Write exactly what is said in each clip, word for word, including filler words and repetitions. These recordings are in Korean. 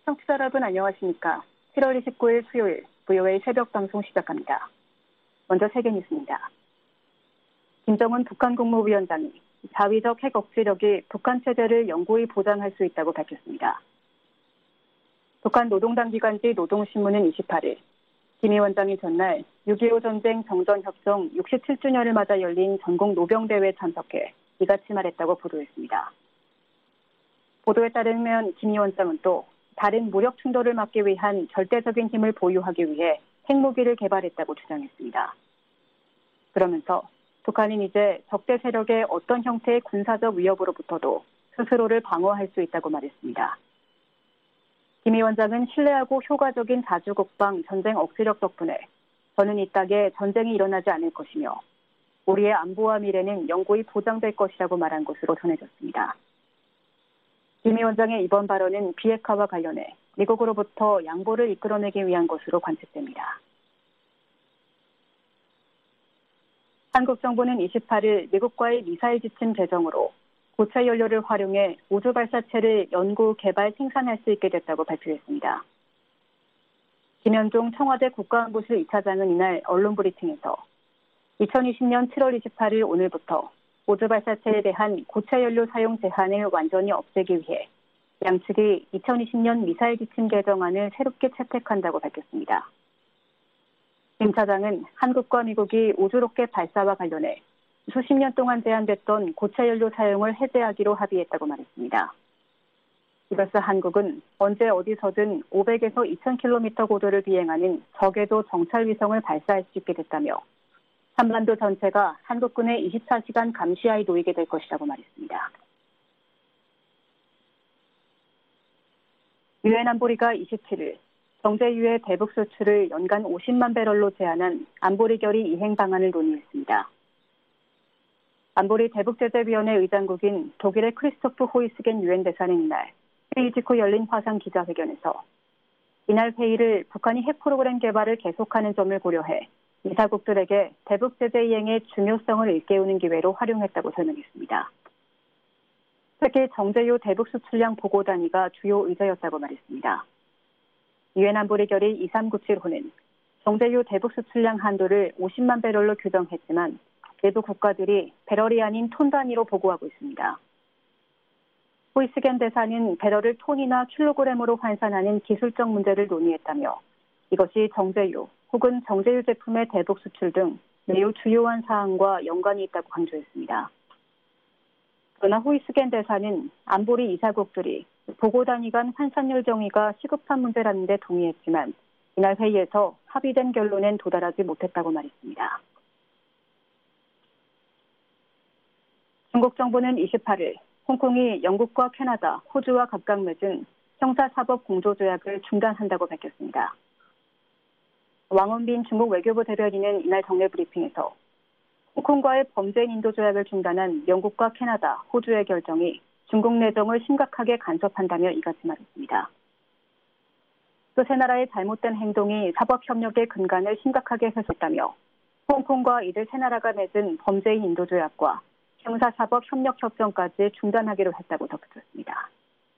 청취자 여러분 안녕하십니까. 칠월 이십구일 수요일 브이오에이 새벽 방송 시작합니다. 먼저 세계 뉴스입니다. 김정은 북한 국무위원장이 자위적 핵 억지력이 북한 체제를 영구히 보장할 수 있다고 밝혔습니다. 북한 노동당 기관지 노동신문은 이십팔일 김 위원장이 전날 육이오 전쟁 정전협정 육십칠 주년을 맞아 열린 전국 노병대회에 참석해 이같이 말했다고 보도했습니다. 보도에 따르면 김 위원장은 또 다른 무력 충돌을 막기 위한 절대적인 힘을 보유하기 위해 핵무기를 개발했다고 주장했습니다. 그러면서 북한은 이제 적대 세력의 어떤 형태의 군사적 위협으로부터도 스스로를 방어할 수 있다고 말했습니다. 김 위원장은 신뢰하고 효과적인 자주국방 전쟁 억지력 덕분에 저는 이 땅에 전쟁이 일어나지 않을 것이며 우리의 안보와 미래는 영구히 보장될 것이라고 말한 것으로 전해졌습니다. 김 위원장의 이번 발언은 비핵화와 관련해 미국으로부터 양보를 이끌어내기 위한 것으로 관측됩니다. 한국 정부는 이십팔일 미국과의 미사일 지침 개정으로 고체 연료를 활용해 우주 발사체를 연구, 개발, 생산할 수 있게 됐다고 발표했습니다. 김현종 청와대 국가안보실 이 차장은 이날 언론 브리핑에서 이천이십년 칠월 이십팔일 오늘부터 우주 발사체에 대한 고체 연료 사용 제한을 완전히 없애기 위해 양측이 이천이십년 미사일 지침 개정안을 새롭게 채택한다고 밝혔습니다. 김 차장은 한국과 미국이 우주 로켓 발사와 관련해 수십 년 동안 제한됐던 고체 연료 사용을 해제하기로 합의했다고 말했습니다. 이로써 한국은 언제 어디서든 오백에서 이천 킬로미터 고도를 비행하는 저궤도 정찰 위성을 발사할 수 있게 됐다며 한반도 전체가 한국군의 이십사 시간 감시하에 놓이게 될 것이라고 말했습니다. 유엔 안보리가 이십칠일 정제유의 대북 수출을 연간 오십만 배럴로 제한한 안보리 결의 이행 방안을 논의했습니다. 안보리 대북제재위원회 의장국인 독일의 크리스토프 호이스겐 유엔 대사는 이날 회의 직후 열린 화상 기자회견에서 이날 회의를 북한이 핵 프로그램 개발을 계속하는 점을 고려해 이사국들에게 대북제재 이행의 중요성을 일깨우는 기회로 활용했다고 설명했습니다. 특히 정제유 대북 수출량 보고 단위가 주요 의제였다고 말했습니다. 유엔 안보리 결의 이삼구칠호는 정제유 대북 수출량 한도를 오십만 배럴로 규정했지만 일부 국가들이 배럴이 아닌 톤 단위로 보고하고 있습니다. 호이스겐 대사는 배럴을 톤이나 킬로그램으로 환산하는 기술적 문제를 논의했다며 이것이 정제유 혹은 정제유 제품의 대북 수출 등 매우 주요한 사항과 연관이 있다고 강조했습니다. 그러나 호이스겐 대사는 안보리 이사국들이 보고 단위 간 환산율 정의가 시급한 문제라는 데 동의했지만 이날 회의에서 합의된 결론엔 도달하지 못했다고 말했습니다. 중국 정부는 이십팔일 홍콩이 영국과 캐나다, 호주와 각각 맺은 형사사법 공조조약을 중단한다고 밝혔습니다. 왕원빈 중국 외교부 대변인은 이날 정례 브리핑에서 홍콩과의 범죄인 인도 조약을 중단한 영국과 캐나다, 호주의 결정이 중국 내정을 심각하게 간섭한다며 이같이 말했습니다. 또 세 나라의 잘못된 행동이 사법협력의 근간을 심각하게 훼손했다며 홍콩과 이들 세 나라가 맺은 범죄인 인도 조약과 형사사법협력협정까지 중단하기로 했다고 덧붙였습니다.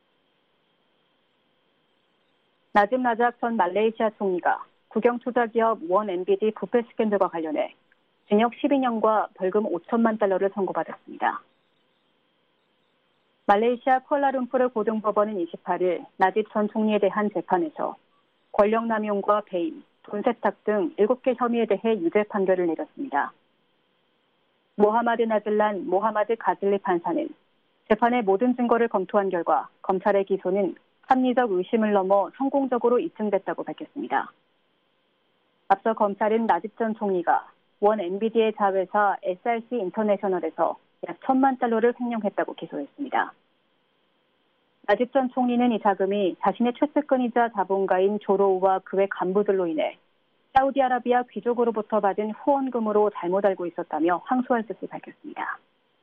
나집 라작 전 말레이시아 총리가 국영 투자기업 원 엠비디 부패 스캔들과 관련해 징역 십이 년과 벌금 오천만 달러를 선고받았습니다. 말레이시아 쿠알라룸푸르 고등법원은 이십팔일 나집 전 총리에 대한 재판에서 권력남용과 배임, 돈 세탁 등 일곱 개 혐의에 대해 유죄 판결을 내렸습니다. 모하마드 나즐란 모하마드 가즐리 판사는 재판의 모든 증거를 검토한 결과 검찰의 기소는 합리적 의심을 넘어 성공적으로 입증됐다고 밝혔습니다. 앞서 검찰은 나집 전 총리가 원 엔비디의 자회사 에스알씨 인터내셔널에서 약 천만 달러를 횡령했다고 기소했습니다. 나집 전 총리는 이 자금이 자신의 최측근이자 자본가인 조로우와 그의 간부들로 인해 사우디아라비아 귀족으로부터 받은 후원금으로 잘못 알고 있었다며 항소할 뜻을 밝혔습니다.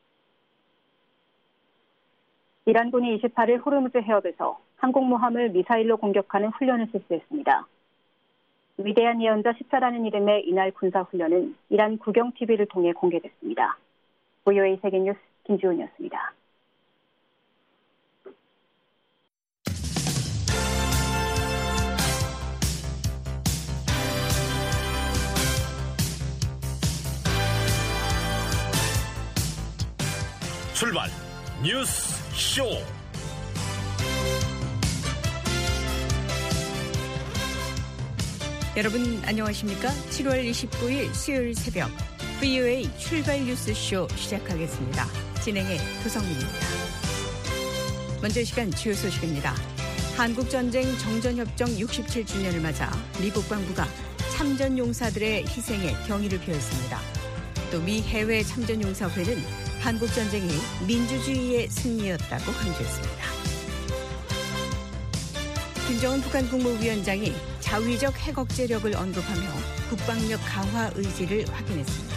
이란군이 이십팔일 호르무즈 해협에서 항공모함을 미사일로 공격하는 훈련을 실시했습니다. 위대한 예언자 십사라는 이름의 이날 군사훈련은 이란 국영티비를 통해 공개됐습니다. 브이오에이 세계뉴스 김지훈이었습니다. 출발 뉴스 쇼. 여러분 안녕하십니까? 칠월 이십구일 수요일 새벽 브이오에이 출발 뉴스쇼 시작하겠습니다. 진행의 도성민입니다. 먼저 이 시간 주요 소식입니다. 한국전쟁 정전협정 육십칠 주년을 맞아 미 국방부가 참전용사들의 희생에 경의를 표했습니다. 또 미 해외 참전용사회는 한국전쟁이 민주주의의 승리였다고 강조했습니다. 김정은 북한 국무위원장이 자위적 핵 억제력을 언급하며 국방력 강화 의지를 확인했습니다.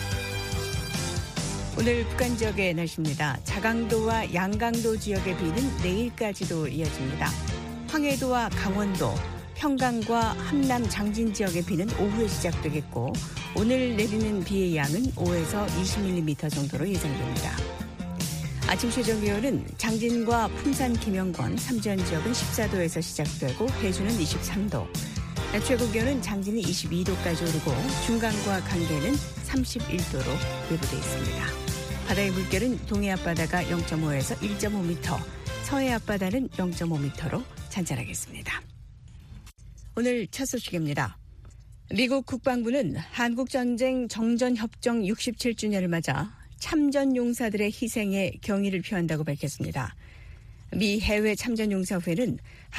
오늘 북한 지역의 날씨입니다. 자강도와 양강도 지역의 비는 내일까지도 이어집니다. 황해도와 강원도, 평강과 함남 장진 지역의 비는 오후에 시작되겠고 오늘 내리는 비의 양은 오에서 이십 밀리미터 정도로 예상됩니다. 아침 최저 기온은 장진과 풍산 김영권, 삼전 지역은 십사 도에서 시작되고 해주는 이십삼 도, 최고 기온은 장진이 이십이 도까지 오르고 중강과 강계는 삼십일 도로 예보돼 있습니다. 바다의 물결은 동해 앞바다가 영 점 오에서 일 점 오 미터, 서해 앞바다는 영 점 오 미터로 잔잔하겠습니다. 오늘 첫 소식입니다. 미국 국방부는 한국전쟁 정전협정 육십칠 주년을 맞아 참전용사들의 희생에 경의를 표한다고 밝혔습니다. 미 해외 참전용사회는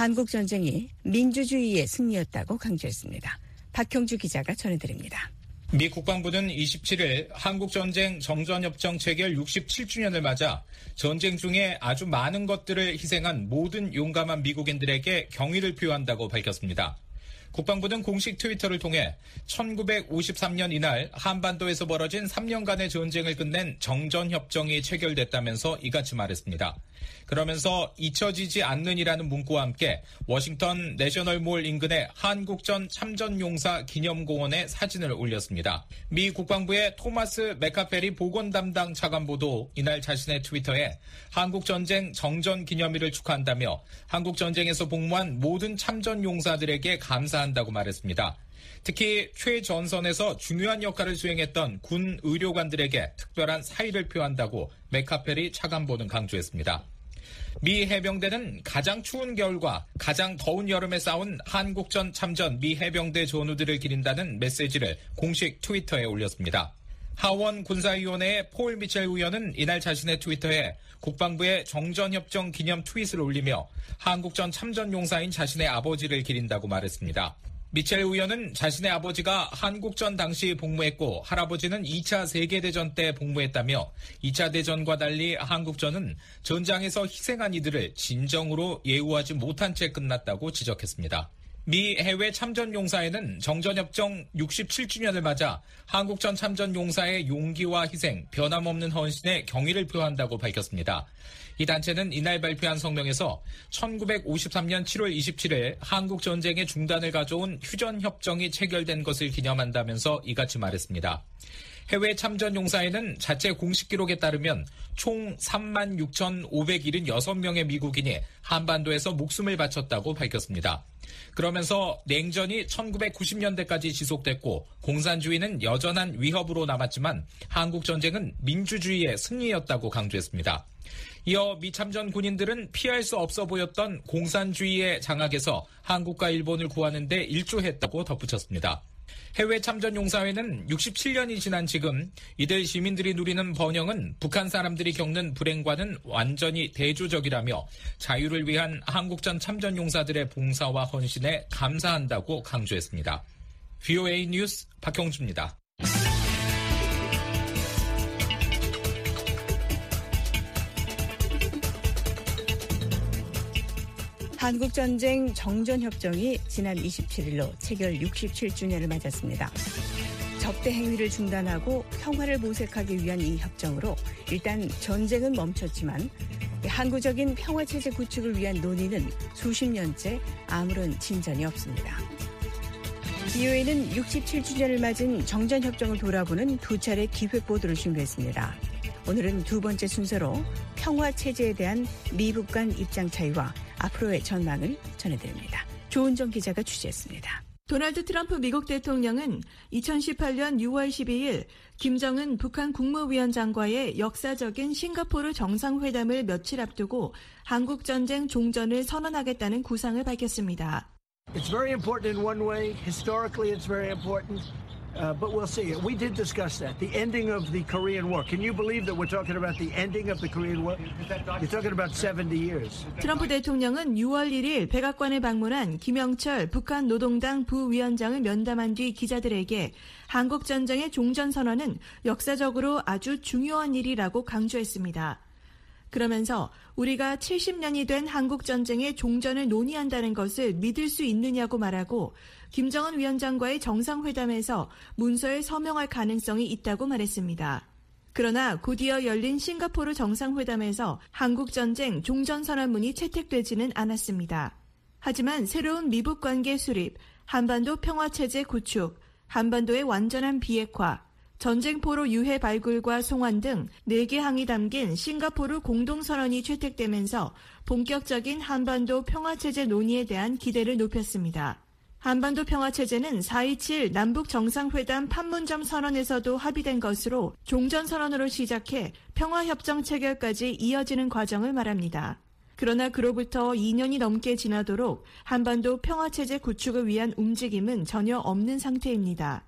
한국전쟁이 민주주의의 승리였다고 강조했습니다. 박형주 기자가 전해드립니다. 미 국방부는 이십칠일 한국전쟁 정전협정 체결 육십칠 주년을 맞아 전쟁 중에 아주 많은 것들을 희생한 모든 용감한 미국인들에게 경의를 표한다고 밝혔습니다. 국방부는 공식 트위터를 통해 천구백오십삼 년 이날 한반도에서 벌어진 삼 년간의 전쟁을 끝낸 정전협정이 체결됐다면서 이같이 말했습니다. 그러면서 잊혀지지 않는이라는 문구와 함께 워싱턴 내셔널몰 인근의 한국전 참전용사 기념공원에 사진을 올렸습니다. 미 국방부의 토마스 맥카페리 보건 담당 차관보도 이날 자신의 트위터에 한국전쟁 정전 기념일을 축하한다며 한국전쟁에서 복무한 모든 참전용사들에게 감사한다고 말했습니다. 특히 최전선에서 중요한 역할을 수행했던 군 의료관들에게 특별한 사의를 표한다고 맥카페리 차관보는 강조했습니다. 미 해병대는 가장 추운 겨울과 가장 더운 여름에 싸운 한국전 참전 미 해병대 전우들을 기린다는 메시지를 공식 트위터에 올렸습니다. 하원 군사위원회의 폴 미첼 의원은 이날 자신의 트위터에 국방부의 정전협정 기념 트윗을 올리며 한국전 참전용사인 자신의 아버지를 기린다고 말했습니다. 미첼 의원은 자신의 아버지가 한국전 당시 복무했고 할아버지는 이 차 세계대전 때 복무했다며 이 차 대전과 달리 한국전은 전장에서 희생한 이들을 진정으로 예우하지 못한 채 끝났다고 지적했습니다. 미 해외 참전용사회는 정전협정 육십칠 주년을 맞아 한국전 참전용사의 용기와 희생, 변함없는 헌신에 경의를 표한다고 밝혔습니다. 이 단체는 이날 발표한 성명에서 천구백오십삼 년 칠월 이십칠일 한국전쟁의 중단을 가져온 휴전협정이 체결된 것을 기념한다면서 이같이 말했습니다. 해외 참전용사에는 자체 공식 기록에 따르면 총 삼만 육천오백칠십육 명의 미국인이 한반도에서 목숨을 바쳤다고 밝혔습니다. 그러면서 냉전이 천구백구십 년대까지 지속됐고 공산주의는 여전한 위협으로 남았지만 한국전쟁은 민주주의의 승리였다고 강조했습니다. 이어 미 참전 군인들은 피할 수 없어 보였던 공산주의의 장악에서 한국과 일본을 구하는 데 일조했다고 덧붙였습니다. 해외 참전용사회는 육십칠 년이 지난 지금 이들 시민들이 누리는 번영은 북한 사람들이 겪는 불행과는 완전히 대조적이라며 자유를 위한 한국전 참전용사들의 봉사와 헌신에 감사한다고 강조했습니다. 브이오에이 뉴스 박형주입니다. 한국전쟁 정전협정이 지난 이십칠일로 체결 육십칠 주년을 맞았습니다. 적대 행위를 중단하고 평화를 모색하기 위한 이 협정으로 일단 전쟁은 멈췄지만 항구적인 평화체제 구축을 위한 논의는 수십 년째 아무런 진전이 없습니다. 브이오에이는 육십칠 주년을 맞은 정전협정을 돌아보는 두 차례 기획 보도를 준비했습니다. 오늘은 두 번째 순서로 평화체제에 대한 미북 간 입장 차이와 앞으로의 전망을 전해드립니다. 조은정 기자가 취재했습니다. 도널드 트럼프 미국 대통령은 이천십팔년 유월 십이일 김정은 북한 국무위원장과의 역사적인 싱가포르 정상회담을 며칠 앞두고 한국전쟁 종전을 선언하겠다는 구상을 밝혔습니다. It's very important in one way. Historically, it's very important. Uh, but we'll see. We did discuss that. The ending of the Korean War. Can you believe that we're talking about the ending of the Korean War? You're talking about seventy years. 트럼프 대통령은 유월 일일 백악관을 방문한 김영철 북한 노동당 부위원장을 면담한 뒤 기자들에게 한국 전쟁의 종전 선언은 역사적으로 아주 중요한 일이라고 강조했습니다. 그러면서 우리가 칠십 년이 된 한국 전쟁의 종전을 논의한다는 것을 믿을 수 있느냐고 말하고 김정은 위원장과의 정상회담에서 문서에 서명할 가능성이 있다고 말했습니다. 그러나 곧이어 열린 싱가포르 정상회담에서 한국 전쟁 종전 선언문이 채택되지는 않았습니다. 하지만 새로운 미북 관계 수립, 한반도 평화체제 구축, 한반도의 완전한 비핵화, 전쟁포로 유해 발굴과 송환 등 네 개 항이 담긴 싱가포르 공동선언이 채택되면서 본격적인 한반도 평화체제 논의에 대한 기대를 높였습니다. 한반도 평화체제는 사이칠 남북 정상회담 판문점 선언에서도 합의된 것으로 종전선언으로 시작해 평화협정 체결까지 이어지는 과정을 말합니다. 그러나 그로부터 이 년이 넘게 지나도록 한반도 평화체제 구축을 위한 움직임은 전혀 없는 상태입니다.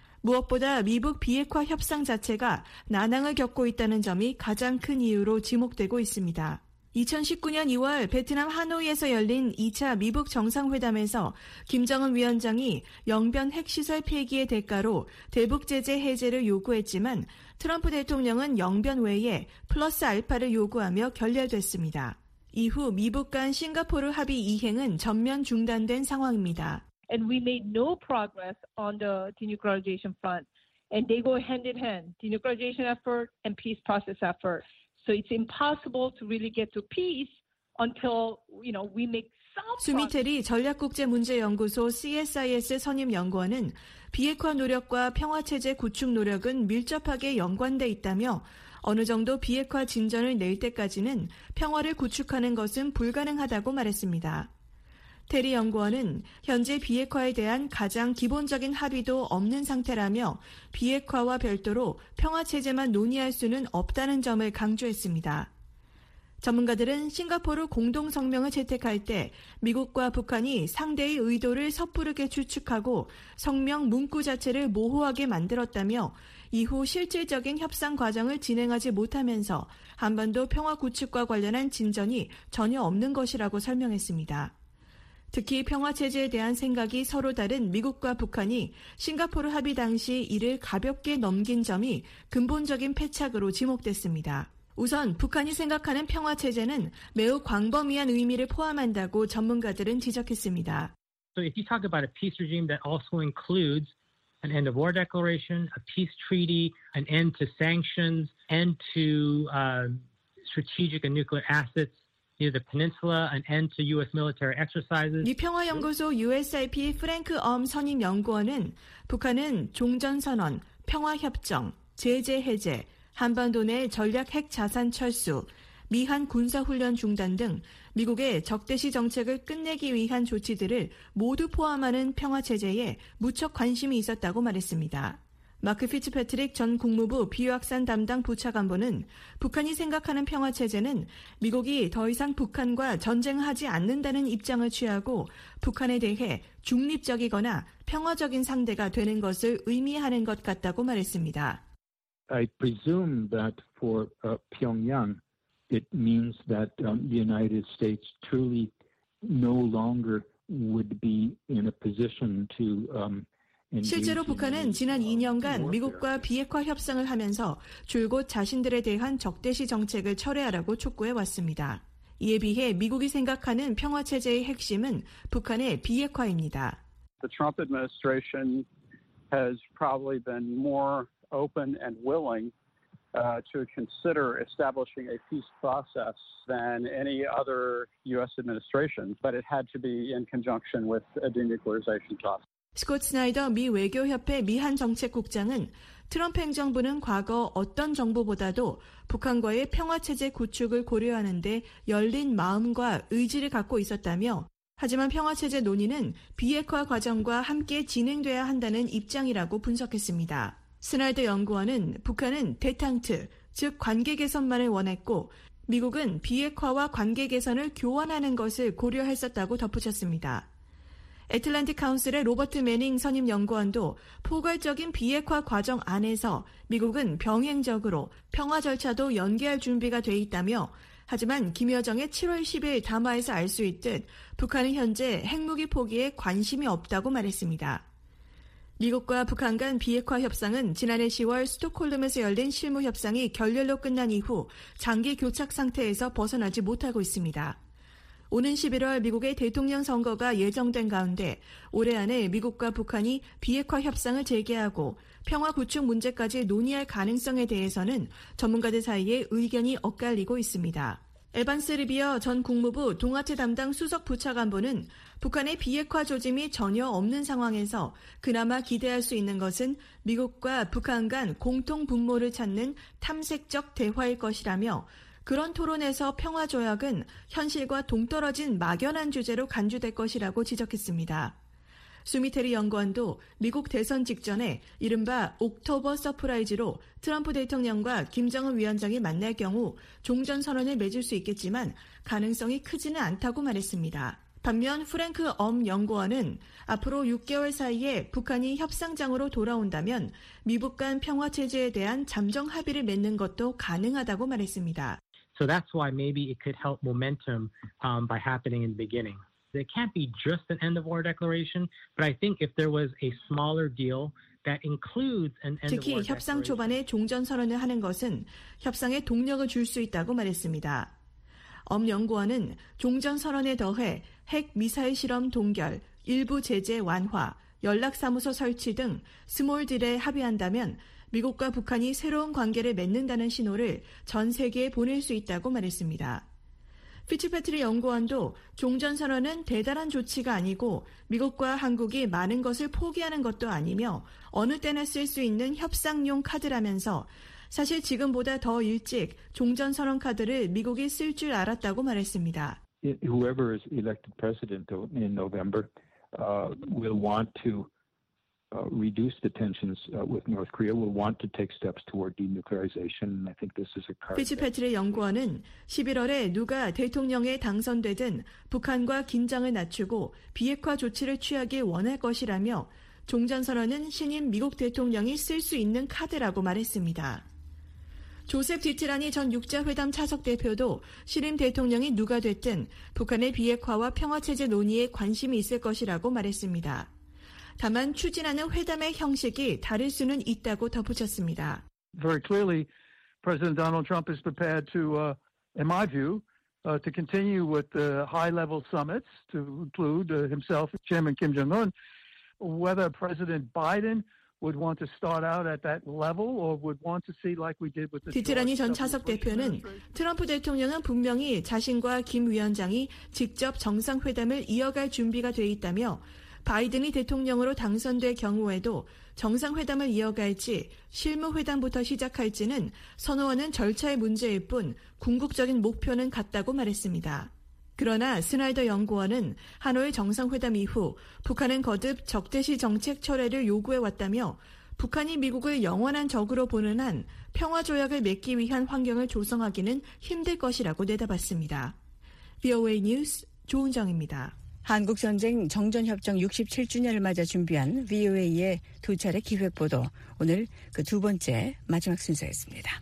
무엇보다 미북 비핵화 협상 자체가 난항을 겪고 있다는 점이 가장 큰 이유로 지목되고 있습니다. 이천십구년 이월 베트남 하노이에서 열린 이 차 미북 정상회담에서 김정은 위원장이 영변 핵시설 폐기의 대가로 대북 제재 해제를 요구했지만 트럼프 대통령은 영변 외에 플러스 알파를 요구하며 결렬됐습니다. 이후 미북 간 싱가포르 합의 이행은 전면 중단된 상황입니다. And we made no progress on the denuclearization front. And they go hand in hand, denuclearization effort and peace process effort. So it's impossible to really get to peace until, you know, we make some 수미테리 전략국제문제연구소 씨에스아이에스 선임 연구원은 비핵화 노력과 평화체제 구축 노력은 밀접하게 연관돼 있다며 어느 정도 비핵화 진전을 낼 때까지는 평화를 구축하는 것은 불가능하다고 말했습니다. 테리 연구원은 현재 비핵화에 대한 가장 기본적인 합의도 없는 상태라며 비핵화와 별도로 평화체제만 논의할 수는 없다는 점을 강조했습니다. 전문가들은 싱가포르 공동성명을 채택할 때 미국과 북한이 상대의 의도를 섣부르게 추측하고 성명 문구 자체를 모호하게 만들었다며 이후 실질적인 협상 과정을 진행하지 못하면서 한반도 평화 구축과 관련한 진전이 전혀 없는 것이라고 설명했습니다. 특히 평화체제에 대한 생각이 서로 다른 미국과 북한이 싱가포르 합의 당시 이를 가볍게 넘긴 점이 근본적인 패착으로 지목됐습니다. 우선 북한이 생각하는 평화체제는 매우 광범위한 의미를 포함한다고 전문가들은 지적했습니다. So if you talk about a peace regime that also includes an end of war declaration, a peace treaty, an end to sanctions, end to uh, strategic and nuclear assets, the peninsula, an end to U S military exercises. 미 평화연구소 유에스아이피 프랭크 엄 선임 연구원은 북한은 종전선언, 평화협정, 제재 해제, 한반도 내 전략 핵 자산 철수, 미한 군사훈련 중단 등 미국의 적대시 정책을 끝내기 위한 조치들을 모두 포함하는 평화체제에 무척 관심이 있었다고 말했습니다. 마크 피츠패트릭 전 국무부 비확산 담당 부차관보는 북한이 생각하는 평화체제는 미국이 더 이상 북한과 전쟁하지 않는다는 입장을 취하고 북한에 대해 중립적이거나 평화적인 상대가 되는 것을 의미하는 것 같다고 말했습니다. I presume that for uh, Pyongyang, it means that um, the United States truly no longer would be in a position to um, 실제로 북한은 지난 이 년간 미국과 비핵화 협상을 하면서 줄곧 자신들에 대한 적대시 정책을 철회하라고 촉구해왔습니다. 이에 비해 미국이 생각하는 평화체제의 핵심은 북한의 비핵화입니다. The Trump administration has probably been more open and willing uh, to consider establishing a peace process than any other U S administration, but it had to be in conjunction with a denuclearization process. 스콧 스나이더 미 외교협회 미한 정책국장은 트럼프 행정부는 과거 어떤 정부보다도 북한과의 평화체제 구축을 고려하는 데 열린 마음과 의지를 갖고 있었다며 하지만 평화체제 논의는 비핵화 과정과 함께 진행돼야 한다는 입장이라고 분석했습니다. 스나이더 연구원은 북한은 데탕트, 즉 관계 개선만을 원했고 미국은 비핵화와 관계 개선을 교환하는 것을 고려했었다고 덧붙였습니다. 애틀랜틱 카운슬의 로버트 매닝 선임 연구원도 포괄적인 비핵화 과정 안에서 미국은 병행적으로 평화 절차도 연계할 준비가 돼 있다며 하지만 김여정의 칠월 십일 담화에서 알 수 있듯 북한은 현재 핵무기 포기에 관심이 없다고 말했습니다. 미국과 북한 간 비핵화 협상은 지난해 시월 스톡홀름에서 열린 실무 협상이 결렬로 끝난 이후 장기 교착 상태에서 벗어나지 못하고 있습니다. 오는 십일월 미국의 대통령 선거가 예정된 가운데 올해 안에 미국과 북한이 비핵화 협상을 재개하고 평화 구축 문제까지 논의할 가능성에 대해서는 전문가들 사이에 의견이 엇갈리고 있습니다. 에반스 리비어 전 국무부 동아태 담당 수석 부차관보는 북한의 비핵화 조짐이 전혀 없는 상황에서 그나마 기대할 수 있는 것은 미국과 북한 간 공통 분모를 찾는 탐색적 대화일 것이라며 그런 토론에서 평화조약은 현실과 동떨어진 막연한 주제로 간주될 것이라고 지적했습니다. 수미테리 연구원도 미국 대선 직전에 이른바 옥토버 서프라이즈로 트럼프 대통령과 김정은 위원장이 만날 경우 종전선언을 맺을 수 있겠지만 가능성이 크지는 않다고 말했습니다. 반면 프랭크 엄 연구원은 앞으로 육 개월 사이에 북한이 협상장으로 돌아온다면 미북 간 평화체제에 대한 잠정 합의를 맺는 것도 가능하다고 말했습니다. So that's why maybe it could help momentum um, by happening in the beginning. It can't be just an end of war declaration, but I think if there was a smaller deal that includes an end of war 특히 declaration. 협상 초반에 종전선언을 하는 것은 협상에 동력을 줄 수 있다고 말했습니다. 엄 연구원은 종전선언에 더해 핵 미사일 실험 동결, 일부 제재 완화, 연락사무소 설치 등 스몰 딜에 합의한다면 미국과 북한이 새로운 관계를 맺는다는 신호를 전 세계에 보낼 수 있다고 말했습니다. 피츠패트리 연구원도 종전선언은 대단한 조치가 아니고 미국과 한국이 많은 것을 포기하는 것도 아니며 어느 때나 쓸 수 있는 협상용 카드라면서 사실 지금보다 더 일찍 종전선언 카드를 미국이 쓸 줄 알았다고 말했습니다. Whoever is elected president in November uh, will want to Uh, reduce the tensions uh, with North Korea, will want to take steps toward denuclearization. I think this is a card. 피츠패트리 연구원은 십일월에 누가 대통령에 당선되든 북한과 긴장을 낮추고 비핵화 조치를 취하길 원할 것이라며 종전선언은 신임 미국 대통령이 쓸 수 있는 카드라고 말했습니다. 조셉 디티라니 전 육자회담 차석 대표도 신임 대통령이 누가 됐든 북한의 비핵화와 평화체제 논의에 관심이 있을 것이라고 말했습니다. 다만 추진하는 회담의 형식이 다를 수는 있다고 덧붙였습니다. Very clearly, President Donald Trump is prepared to, uh, in my view, uh, to continue with the high-level summits, to include uh, himself, Chairman Kim Jong-un. Whether President Biden would want to start out at that level or would want to see like we did with the 디트라니 전 차석 대표는 트럼프 대통령은 분명히 자신과 김 위원장이 직접 정상회담을 이어갈 준비가 돼 있다며 바이든이 대통령으로 당선될 경우에도 정상회담을 이어갈지 실무회담부터 시작할지는 선호하는 절차의 문제일 뿐 궁극적인 목표는 같다고 말했습니다. 그러나 스나이더 연구원은 하노이 정상회담 이후 북한은 거듭 적대시 정책 철회를 요구해왔다며 북한이 미국을 영원한 적으로 보는 한 평화조약을 맺기 위한 환경을 조성하기는 힘들 것이라고 내다봤습니다. 브이오에이 뉴스 조은정입니다. 한국전쟁 정전협정 육십칠 주년을 맞아 준비한 브이오에이의 두 차례 기획보도, 오늘 그 두 번째 마지막 순서였습니다.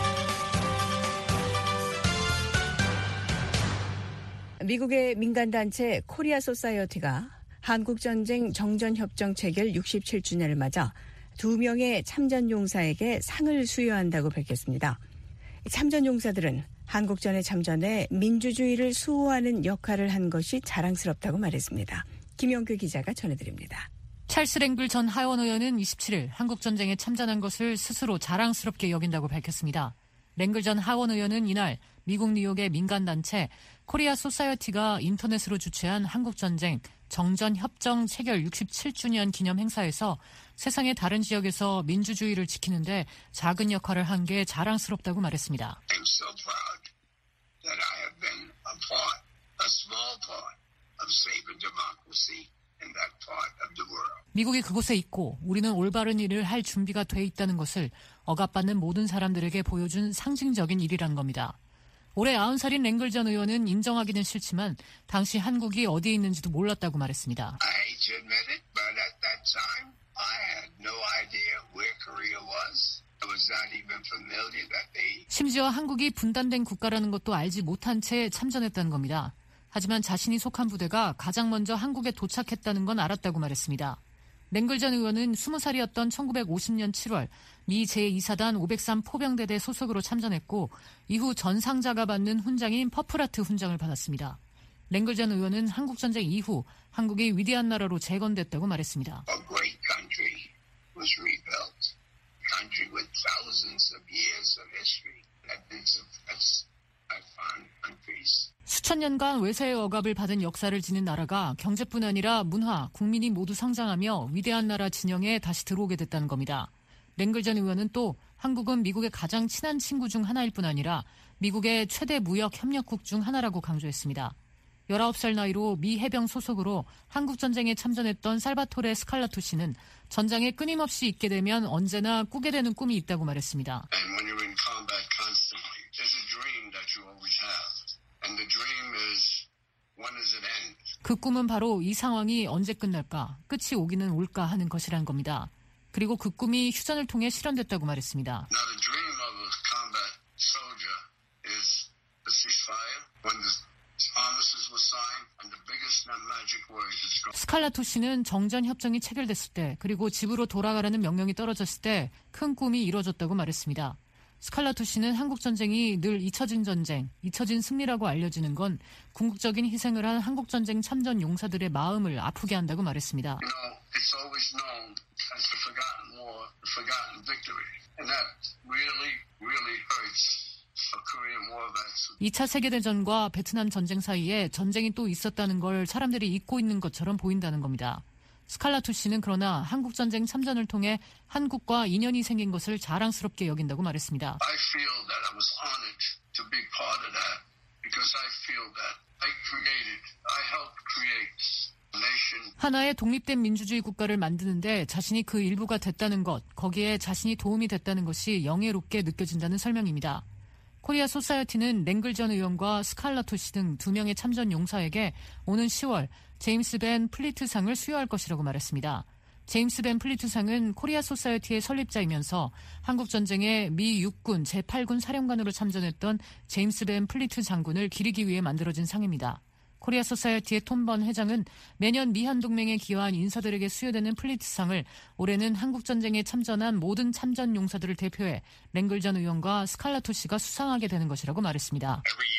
미국의 민간단체 코리아 소사이어티가 한국전쟁 정전협정 체결 육십칠 주년을 맞아 두 명의 참전용사에게 상을 수여한다고 밝혔습니다. 참전용사들은 한국전에 참전해 민주주의를 수호하는 역할을 한 것이 자랑스럽다고 말했습니다. 김영규 기자가 전해드립니다. 찰스 랭글 전 하원 의원은 이십칠일 한국전쟁에 참전한 것을 스스로 자랑스럽게 여긴다고 밝혔습니다. 랭글 전 하원 의원은 이날 미국 뉴욕의 민간단체 코리아 소사이어티가 인터넷으로 주최한 한국전쟁 정전협정 체결 육십칠 주년 기념 행사에서 세상의 다른 지역에서 민주주의를 지키는데 작은 역할을 한 게 자랑스럽다고 말했습니다. I'm so proud that I have been a part, a small part of 미국이 그곳에 있고 우리는 올바른 일을 할 준비가 돼 있다는 것을 억압받는 모든 사람들에게 보여준 상징적인 일이란 겁니다. 올해 아흔 살인 랭글 전 의원은 인정하기는 싫지만 당시 한국이 어디에 있는지도 몰랐다고 말했습니다. 심지어 한국이 분단된 국가라는 것도 알지 못한 채 참전했다는 겁니다. 하지만 자신이 속한 부대가 가장 먼저 한국에 도착했다는 건 알았다고 말했습니다. 랭글 전 의원은 스무 살이었던 천구백오십 년 칠월 미 제이 사단 오백삼 포병대대 소속으로 참전했고 이후 전상자가 받는 훈장인 퍼플하트 훈장을 받았습니다. 랭글 전 의원은 한국전쟁 이후 한국이 위대한 나라로 재건됐다고 말했습니다. 수천 년간 외세의 억압을 받은 역사를 지닌 나라가 경제뿐 아니라 문화, 국민이 모두 성장하며 위대한 나라 진영에 다시 들어오게 됐다는 겁니다. 랭글 전 의원은 또 한국은 미국의 가장 친한 친구 중 하나일 뿐 아니라 미국의 최대 무역 협력국 중 하나라고 강조했습니다. 열아홉 살 나이로 미 해병 소속으로 한국전쟁에 참전했던 살바토레 스칼라토 씨는 전장에 끊임없이 있게 되면 언제나 꾸게 되는 꿈이 있다고 말했습니다. 그 꿈은 바로 이 상황이 언제 끝날까, 끝이 오기는 올까 하는 것이란 겁니다. 그리고 그 꿈이 휴전을 통해 실현됐다고 말했습니다. 스칼라토 씨는 정전 협정이 체결됐을 때 그리고 집으로 돌아가라는 명령이 떨어졌을 때 큰 꿈이 이루어졌다고 말했습니다. 스칼라토 씨는 한국전쟁이 늘 잊혀진 전쟁, 잊혀진 승리라고 알려지는 건 궁극적인 희생을 한 한국전쟁 참전 용사들의 마음을 아프게 한다고 말했습니다. 이 차 세계대전과 베트남 전쟁 사이에 전쟁이 또 있었다는 걸 사람들이 잊고 있는 것처럼 보인다는 겁니다. 스칼라토 씨는 그러나 한국전쟁 참전을 통해 한국과 인연이 생긴 것을 자랑스럽게 여긴다고 말했습니다. 하나의 독립된 민주주의 국가를 만드는데 자신이 그 일부가 됐다는 것, 거기에 자신이 도움이 됐다는 것이 영예롭게 느껴진다는 설명입니다. 코리아 소사이어티는 랭글 전 의원과 스칼라토 씨 등 두 명의 참전 용사에게 오는 시월 제임스 벤 플리트상을 수여할 것이라고 말했습니다. 제임스 벤 플리트상은 코리아 소사이어티의 설립자이면서 한국전쟁에 미 육군 제팔 군 사령관으로 참전했던 제임스 벤 플리트 장군을 기리기 위해 만들어진 상입니다. 코리아 소사이어티의 톰번 회장은 매년 미한동맹에 기여한 인사들에게 수여되는 플리트상을 올해는 한국전쟁에 참전한 모든 참전 용사들을 대표해 랭글 전 의원과 스칼라토 씨가 수상하게 되는 것이라고 말했습니다.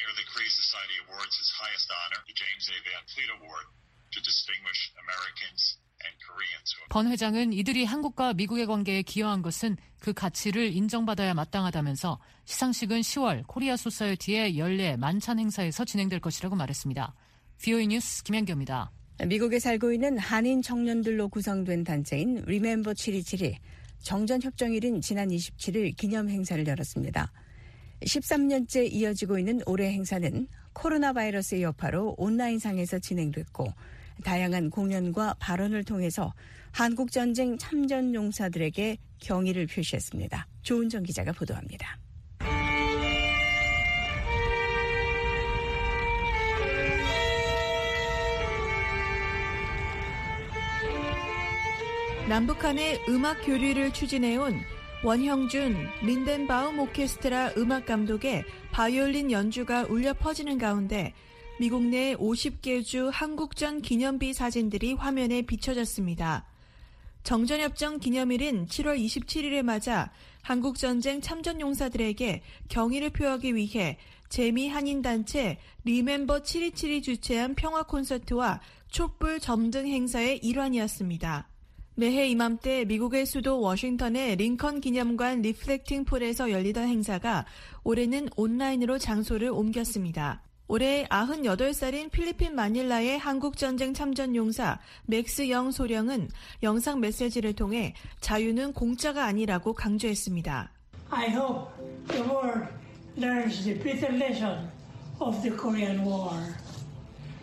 번 회장은 이들이 한국과 미국의 관계에 기여한 것은 그 가치를 인정받아야 마땅하다면서 시상식은 시월 코리아 소사이어티의 연례 만찬 행사에서 진행될 것이라고 말했습니다. 브이오이 뉴스 김현경입니다. 미국에 살고 있는 한인 청년들로 구성된 단체인 리멤버 칠이칠이 정전협정일인 지난 이십칠일 기념 행사를 열었습니다. 십삼 년째 이어지고 있는 올해 행사는 코로나 바이러스의 여파로 온라인상에서 진행됐고 다양한 공연과 발언을 통해서 한국전쟁 참전 용사들에게 경의를 표시했습니다. 조은정 기자가 보도합니다. 남북한의 음악 교류를 추진해온 원형준 린덴바움 오케스트라 음악 감독의 바이올린 연주가 울려 퍼지는 가운데 미국 내 오십 개 주 한국전 기념비 사진들이 화면에 비춰졌습니다. 정전협정 기념일인 칠월 이십칠일에 맞아 한국전쟁 참전용사들에게 경의를 표하기 위해 재미 한인단체 리멤버 칠이칠이 주최한 평화 콘서트와 촛불 점등 행사의 일환이었습니다. 매해 이맘때 미국의 수도 워싱턴의 링컨 기념관 리플렉팅 폴에서 열리던 행사가 올해는 온라인으로 장소를 옮겼습니다. 올해 아흔여덟 살인 필리핀 마닐라의 한국전쟁 참전용사 맥스 영 소령은 영상 메시지를 통해 자유는 공짜가 아니라고 강조했습니다. I hope the world learns the bitter lesson of the Korean War.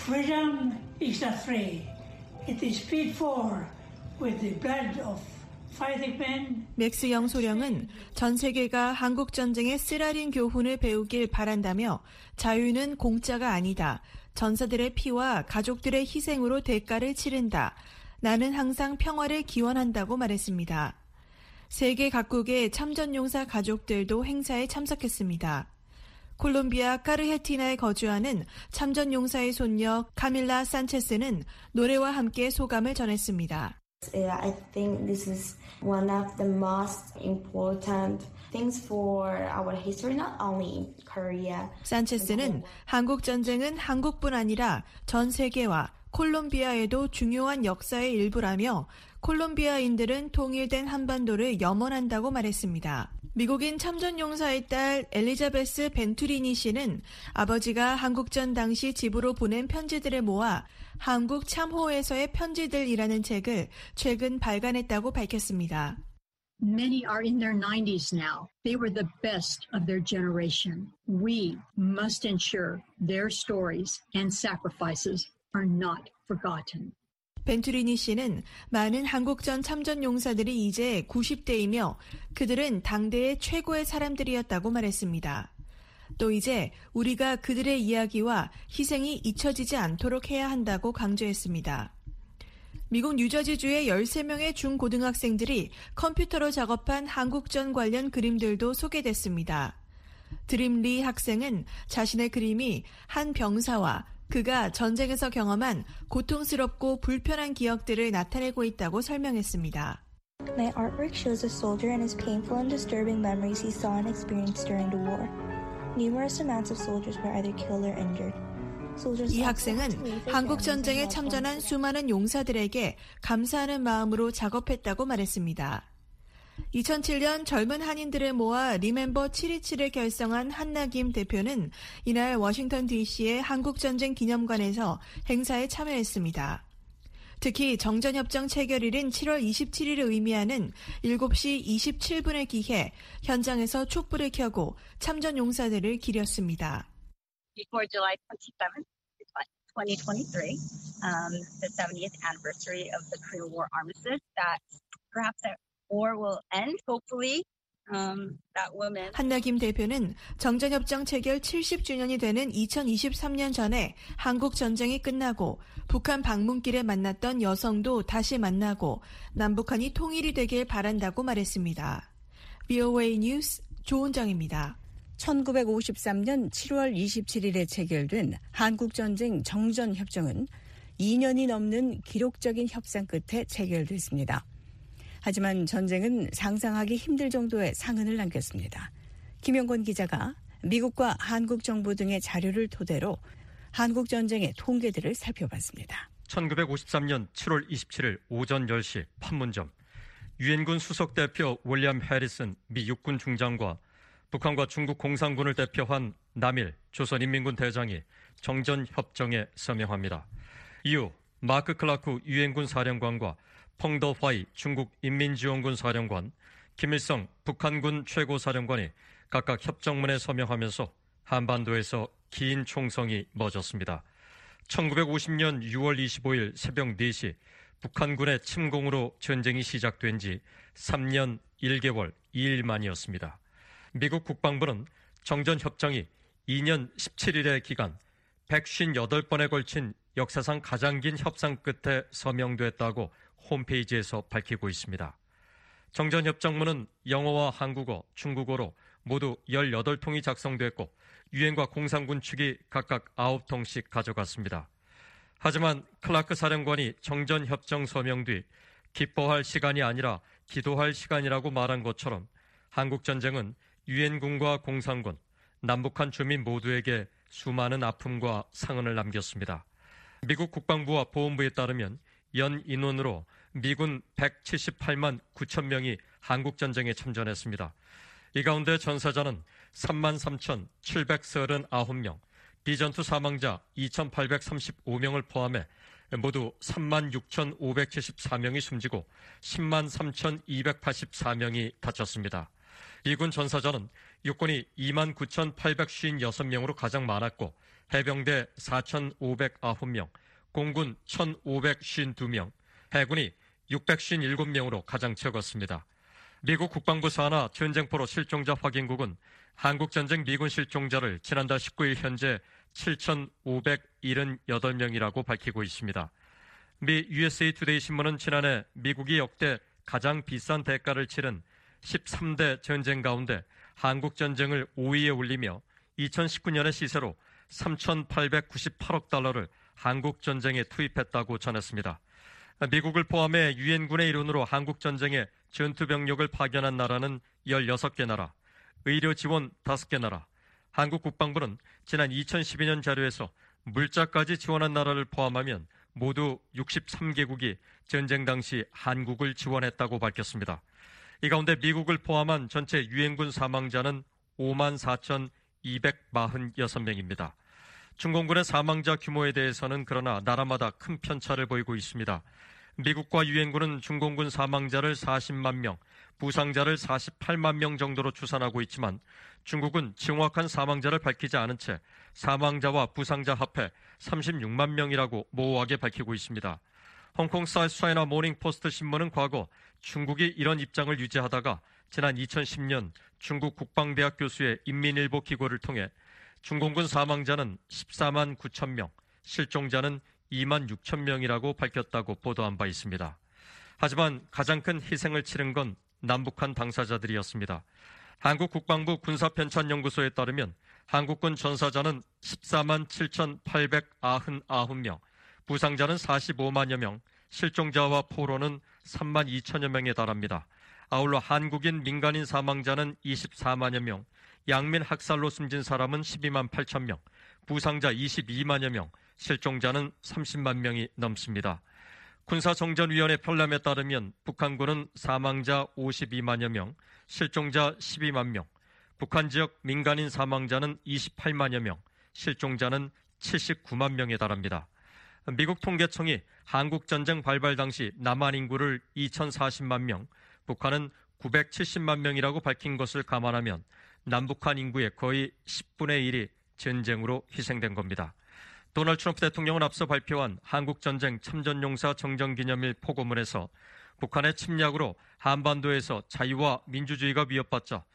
Freedom is not free. It is paid for with the blood of fighting men. 맥스 영소령은 전 세계가 한국 전쟁의 쓰라린 교훈을 배우길 바란다며 자유는 공짜가 아니다. 전사들의 피와 가족들의 희생으로 대가를 치른다. 나는 항상 평화를 기원한다고 말했습니다. 세계 각국의 참전용사 가족들도 행사에 참석했습니다. 콜롬비아 카르헤티나에 거주하는 참전용사의 손녀 카밀라 산체스는 노래와 함께 소감을 전했습니다. I think this is one of the most important things for our history, not only in Korea. 산체스는 한국 전쟁은 한국뿐 아니라 전 세계와 콜롬비아에도 중요한 역사의 일부라며 콜롬비아인들은 통일된 한반도를 염원한다고 말했습니다. 미국인 참전용사의 딸 엘리자베스 벤투리니 씨는 아버지가 한국전 당시 집으로 보낸 편지들을 모아 한국 참호에서의 편지들이라는 책을 최근 발간했다고 밝혔습니다. Many are in their nineties now. They were the best of their generation. We must ensure their stories and sacrifices are not forgotten. 벤투리니 씨는 많은 한국전 참전용사들이 이제 구십 대이며 그들은 당대의 최고의 사람들이었다고 말했습니다. 또 이제 우리가 그들의 이야기와 희생이 잊혀지지 않도록 해야 한다고 강조했습니다. 미국 뉴저지주의 열세 명의 중고등학생들이 컴퓨터로 작업한 한국전 관련 그림들도 소개됐습니다. 드림 리 학생은 자신의 그림이 한 병사와 그가 전쟁에서 경험한 고통스럽고 불편한 기억들을 나타내고 있다고 설명했습니다. My artwork shows a soldier and his painful and disturbing memories he saw and experienced during the war. Numerous amounts of soldiers were either killed or injured. 이 학생은 한국 전쟁에 참전한 수많은 용사들에게 감사하는 마음으로 작업했다고 말했습니다. 이천칠 년 젊은 한인들을 모아 리멤버 칠이칠을 결성한 한나김 대표는 이날 워싱턴 디씨의 한국전쟁 기념관에서 행사에 참여했습니다. 특히 정전협정 체결일인 칠월 이십칠일을 의미하는 일곱 시 이십칠 분에 기해 현장에서 촛불을 켜고 참전 용사들을 기렸습니다. Before July twenty-seventh, twenty twenty-three, um, the seventieth anniversary of the Korean War armistice, that perhaps that war will end, hopefully. Um, that woman. 한나김 대표는 정전협정 체결 칠십 주년이 되는 이천이십삼 년 전에 한국 전쟁이 끝나고 북한 방문길에 만났던 여성도 다시 만나고 남북한이 통일이 되길 바란다고 말했습니다. 브이오에이 뉴스 조은정입니다. 천구백오십삼 년 칠월 이십칠일에 체결된 한국전쟁 정전협정은 이 년이 넘는 기록적인 협상 끝에 체결됐습니다. 하지만 전쟁은 상상하기 힘들 정도의 상흔을 남겼습니다. 김영권 기자가 미국과 한국 정부 등의 자료를 토대로 한국전쟁의 통계들을 살펴봤습니다. 천구백오십삼 년 칠월 이십칠일 오전 열 시 판문점, 유엔군 수석대표 윌리엄 해리슨 미 육군 중장과 북한과 중국 공산군을 대표한 남일 조선인민군 대장이 정전협정에 서명합니다. 이후 마크 클라크 유엔군 사령관과 펑더화이 중국 인민지원군 사령관, 김일성 북한군 최고사령관이 각각 협정문에 서명하면서 한반도에서 긴 총성이 멎었습니다. 천구백오십 년 유월 이십오일 새벽 네 시 북한군의 침공으로 전쟁이 시작된 지 삼 년 일 개월 이 일 만이었습니다. 미국 국방부는 정전협정이 이 년 십칠 일의 기간 백오십팔 번에 걸친 역사상 가장 긴 협상 끝에 서명됐다고 홈페이지에서 밝히고 있습니다. 정전협정문은 영어와 한국어, 중국어로 모두 열여덟 통이 작성됐고 유엔과 공산군 측이 각각 아홉 통씩 가져갔습니다. 하지만 클라크 사령관이 정전협정 서명 뒤 기뻐할 시간이 아니라 기도할 시간이라고 말한 것처럼 한국전쟁은 유엔군과 공산군, 남북한 주민 모두에게 수많은 아픔과 상흔을 남겼습니다. 미국 국방부와 보훈부에 따르면 연 인원으로 미군 백칠십팔만 구천 명이 한국전쟁에 참전했습니다. 이 가운데 전사자는 삼만 삼천칠백삼십구 명, 비전투 사망자 이천팔백삼십오 명을 포함해 모두 삼만 육천오백칠십사 명이 숨지고 십만 삼천이백팔십사 명이 다쳤습니다. 미군 전사자는 육군이 이만 구천팔백오십육 명으로 가장 많았고 해병대 사천오백구 명, 공군 천오백오십이 명, 해군이 육백오십칠 명으로 가장 적었습니다. 미국 국방부 산하 전쟁포로 실종자 확인국은 한국전쟁 미군 실종자를 지난달 십구일 현재 칠천오백칠십팔 명이라고 밝히고 있습니다. 미 유에스에이 투데이 신문은 지난해 미국이 역대 가장 비싼 대가를 치른 십삼 대 전쟁 가운데 한국전쟁을 오 위에 올리며 이천십구 년의 시세로 삼천팔백구십팔억 달러를 한국전쟁에 투입했다고 전했습니다. 미국을 포함해 유엔군의 일원으로 한국전쟁에 전투병력을 파견한 나라는 열여섯 개 나라, 의료 지원 다섯 개 나라, 한국 국방부는 지난 이천십이 년 자료에서 물자까지 지원한 나라를 포함하면 모두 육십삼 개국이 전쟁 당시 한국을 지원했다고 밝혔습니다. 이 가운데 미국을 포함한 전체 유엔군 사망자는 오만 사천이백사십육 명입니다. 중공군의 사망자 규모에 대해서는 그러나 나라마다 큰 편차를 보이고 있습니다. 미국과 유엔군은 중공군 사망자를 사십만 명, 부상자를 사십팔만 명 정도로 추산하고 있지만 중국은 정확한 사망자를 밝히지 않은 채 사망자와 부상자 합해 삼십육만 명이라고 모호하게 밝히고 있습니다. 홍콩 사우스 차이나 모닝 포스트 신문은 과거 중국이 이런 입장을 유지하다가 지난 이천십 년 중국 국방대학 교수의 인민일보 기고를 통해 중공군 사망자는 십사만 구천 명, 실종자는 이만 육천 명이라고 밝혔다고 보도한 바 있습니다. 하지만 가장 큰 희생을 치른 건 남북한 당사자들이었습니다. 한국 국방부 군사편찬연구소에 따르면 한국군 전사자는 십사만 칠천팔백구십구 명, 부상자는 사십오만여 명, 실종자와 포로는 삼만 이천여 명에 달합니다. 아울러 한국인 민간인 사망자는 이십사만여 명, 양민 학살로 숨진 사람은 십이만 팔천 명, 부상자 이십이만여 명, 실종자는 삼십만 명이 넘습니다. 군사정전위원회 편람에 따르면 북한군은 사망자 오십이만여 명, 실종자 십이만 명, 북한 지역 민간인 사망자는 이십팔만여 명, 실종자는 칠십구만 명에 달합니다. 미국 통계청이 한국전쟁 발발 당시 남한 인구를 이천사십만 명, 북한은 구백칠십만 명이라고 밝힌 것을 감안하면 남북한 인구의 거의 십분의 일이 전쟁으로 희생된 겁니다. 도널드 트럼프 대통령은 앞서 발표한 한국전쟁 참전용사 정전기념일 포고문에서 북한의 침략으로 한반도에서 자유와 민주주의가 위협받자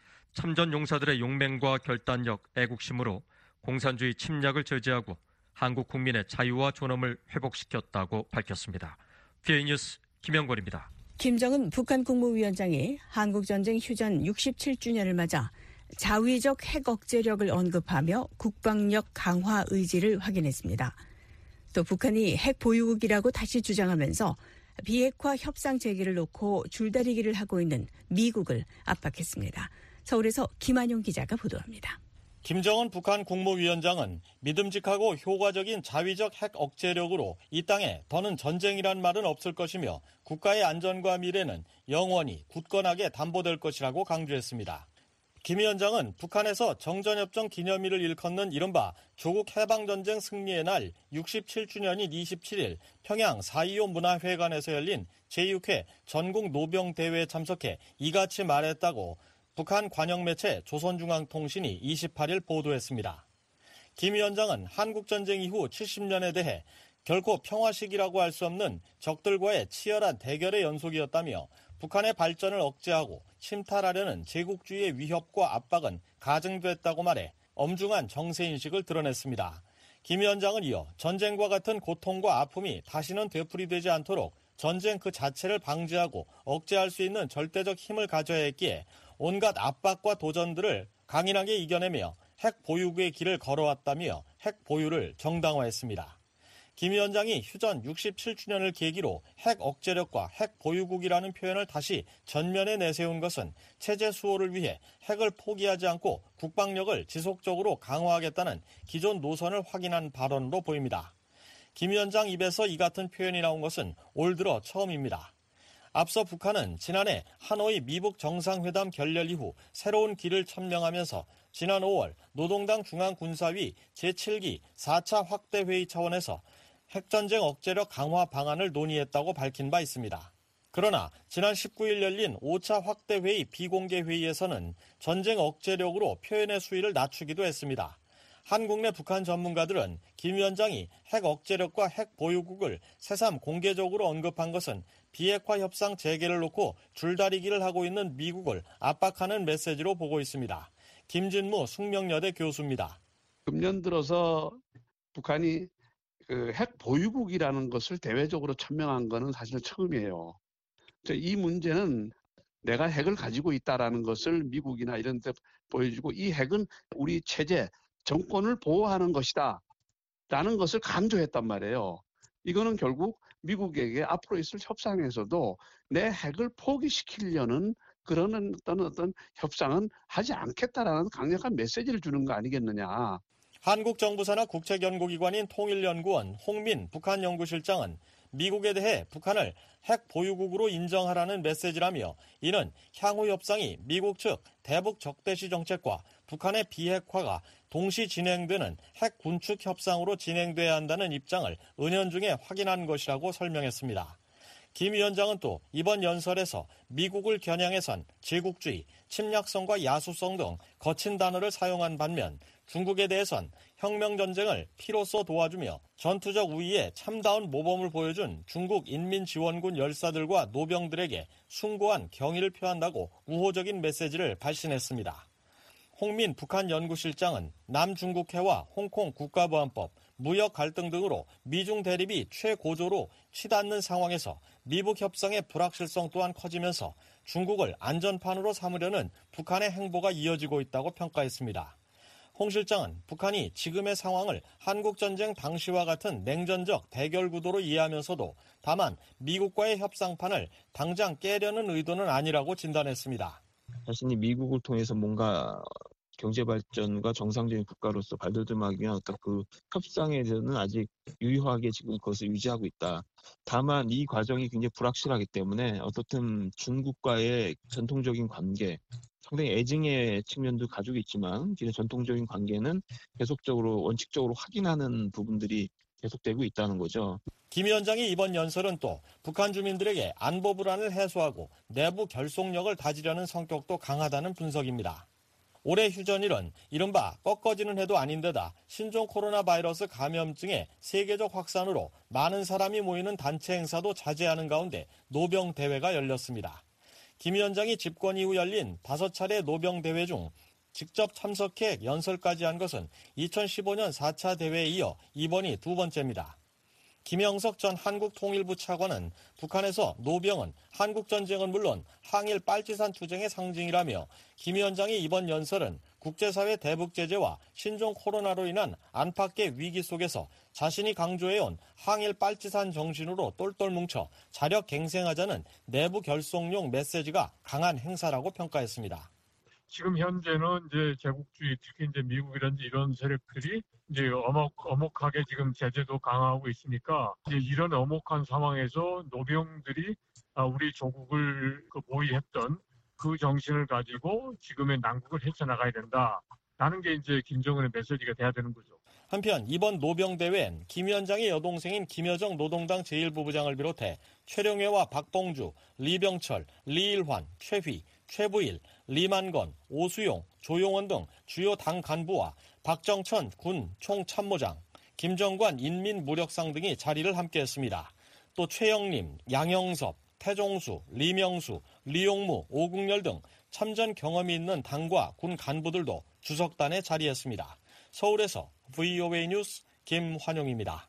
참전용사들의 용맹과 결단력, 애국심으로 공산주의 침략을 저지하고 한국 국민의 자유와 존엄을 회복시켰다고 밝혔습니다. 피에이 뉴스 김영권입니다. 김정은 북한 국무위원장이 한국전쟁 휴전 육십칠 주년을 맞아 자위적 핵 억제력을 언급하며 국방력 강화 의지를 확인했습니다. 또 북한이 핵 보유국이라고 다시 주장하면서 비핵화 협상 재개를 놓고 줄다리기를 하고 있는 미국을 압박했습니다. 서울에서 김한용 기자가 보도합니다. 김정은 북한 국무위원장은 믿음직하고 효과적인 자위적 핵 억제력으로 이 땅에 더는 전쟁이란 말은 없을 것이며 국가의 안전과 미래는 영원히 굳건하게 담보될 것이라고 강조했습니다. 김 위원장은 북한에서 정전협정 기념일을 일컫는 이른바 조국 해방전쟁 승리의 날 육십칠 주년인 이십칠일 평양 사 이오 문화회관에서 열린 제육 회 전국 노병대회에 참석해 이같이 말했다고 북한 관영매체 조선중앙통신이 이십팔일 보도했습니다. 김 위원장은 한국전쟁 이후 칠십 년에 대해 결코 평화식이라고 할 수 없는 적들과의 치열한 대결의 연속이었다며 북한의 발전을 억제하고 침탈하려는 제국주의의 위협과 압박은 가증됐다고 말해 엄중한 정세인식을 드러냈습니다. 김 위원장은 이어 전쟁과 같은 고통과 아픔이 다시는 되풀이되지 않도록 전쟁 그 자체를 방지하고 억제할 수 있는 절대적 힘을 가져야 했기에 온갖 압박과 도전들을 강인하게 이겨내며 핵 보유국의 길을 걸어왔다며 핵 보유를 정당화했습니다. 김 위원장이 휴전 육십칠 주년을 계기로 핵 억제력과 핵 보유국이라는 표현을 다시 전면에 내세운 것은 체제 수호를 위해 핵을 포기하지 않고 국방력을 지속적으로 강화하겠다는 기존 노선을 확인한 발언으로 보입니다. 김 위원장 입에서 이 같은 표현이 나온 것은 올 들어 처음입니다. 앞서 북한은 지난해 하노이 미북 정상회담 결렬 이후 새로운 길을 천명하면서 지난 오월 노동당 중앙군사위 제칠 기 사 차 확대회의 차원에서 핵전쟁 억제력 강화 방안을 논의했다고 밝힌 바 있습니다. 그러나 지난 십구 일 열린 오 차 확대회의 비공개 회의에서는 전쟁 억제력으로 표현의 수위를 낮추기도 했습니다. 한국 내 북한 전문가들은 김 위원장이 핵 억제력과 핵 보유국을 새삼 공개적으로 언급한 것은 비핵화 협상 재개를 놓고 줄다리기를 하고 있는 미국을 압박하는 메시지로 보고 있습니다. 김진무 숙명여대 교수입니다. 금년 들어서 북한이 그 핵 보유국이라는 것을 대외적으로 천명한 것은 사실 처음이에요. 이 문제는 내가 핵을 가지고 있다라는 것을 미국이나 이런 데 보여주고 이 핵은 우리 체제, 정권을 보호하는 것이다 라는 것을 강조했단 말이에요. 이거는 결국 미국에게 앞으로 있을 협상에서도 내 핵을 포기시키려는 그런 어떤 어떤 협상은 하지 않겠다라는 강력한 메시지를 주는 거 아니겠느냐. 한국 정부 산하 국책연구기관인 통일연구원 홍민 북한 연구실장은 미국에 대해 북한을 핵 보유국으로 인정하라는 메시지라며 이는 향후 협상이 미국 측 대북 적대시 정책과 북한의 비핵화가 동시 진행되는 핵 군축 협상으로 진행돼야 한다는 입장을 은연중에 확인한 것이라고 설명했습니다. 김 위원장은 또 이번 연설에서 미국을 겨냥해선 제국주의, 침략성과 야수성 등 거친 단어를 사용한 반면 중국에 대해선 혁명전쟁을 피로써 도와주며 전투적 우위에 참다운 모범을 보여준 중국 인민지원군 열사들과 노병들에게 숭고한 경의를 표한다고 우호적인 메시지를 발신했습니다. 홍민 북한 연구실장은 남중국해와 홍콩 국가보안법, 무역 갈등 등으로 미중 대립이 최고조로 치닫는 상황에서 미북 협상의 불확실성 또한 커지면서 중국을 안전판으로 삼으려는 북한의 행보가 이어지고 있다고 평가했습니다. 홍 실장은 북한이 지금의 상황을 한국전쟁 당시와 같은 냉전적 대결 구도로 이해하면서도 다만 미국과의 협상판을 당장 깨려는 의도는 아니라고 진단했습니다. 자신이 미국을 통해서 뭔가 경제 발전과 정상적인 국가로서 발돋움하기 위한 어떤 그 협상에 대해서는 아직 유효하게 지금 그것을 유지하고 있다. 다만 이 과정이 굉장히 불확실하기 때문에 어떻든 중국과의 전통적인 관계, 상당히 애증의 측면도 가지고 있지만 기존 전통적인 관계는 계속적으로 원칙적으로 확인하는 부분들이 계속되고 있다는 거죠. 김 위원장이 이번 연설은 또 북한 주민들에게 안보 불안을 해소하고 내부 결속력을 다지려는 성격도 강하다는 분석입니다. 올해 휴전일은 이른바 꺾어지는 해도 아닌데다 신종 코로나 바이러스 감염증의 세계적 확산으로 많은 사람이 모이는 단체 행사도 자제하는 가운데 노병 대회가 열렸습니다. 김 위원장이 집권 이후 열린 다섯 차례 노병 대회 중 직접 참석해 연설까지 한 것은 이천십오 년 사 차 대회에 이어 이번이 두 번째입니다. 김영석 전 한국통일부 차관은 북한에서 노병은 한국전쟁은 물론 항일 빨치산 투쟁의 상징이라며 김 위원장이 이번 연설은 국제사회 대북 제재와 신종 코로나로 인한 안팎의 위기 속에서 자신이 강조해온 항일 빨치산 정신으로 똘똘 뭉쳐 자력 갱생하자는 내부 결속용 메시지가 강한 행사라고 평가했습니다. 지금 현재는 이제 제국주의, 특히 이제 미국이라든지 이런 세력들이 이제 어목, 어목하게 지금 제재도 강화하고 있으니까 이제 이런 어목한 상황에서 노병들이 우리 조국을 모의했던 그 정신을 가지고 지금의 난국을 헤쳐나가야 된다라는 게 이제 김정은의 메시지가 돼야 되는 거죠. 한편 이번 노병대회엔 김 위원장의 여동생인 김여정 노동당 제일 부부장을 비롯해 최룡해와 박봉주, 리병철, 리일환, 최휘, 최부일, 리만건, 오수용, 조용원 등 주요 당 간부와 박정천 군 총참모장, 김정관 인민무력상 등이 자리를 함께했습니다. 또 최영림, 양영섭, 태종수, 리명수, 리용무, 오국열 등 참전 경험이 있는 당과 군 간부들도 주석단에 자리했습니다. 서울에서 브이오에이 뉴스 김환용입니다.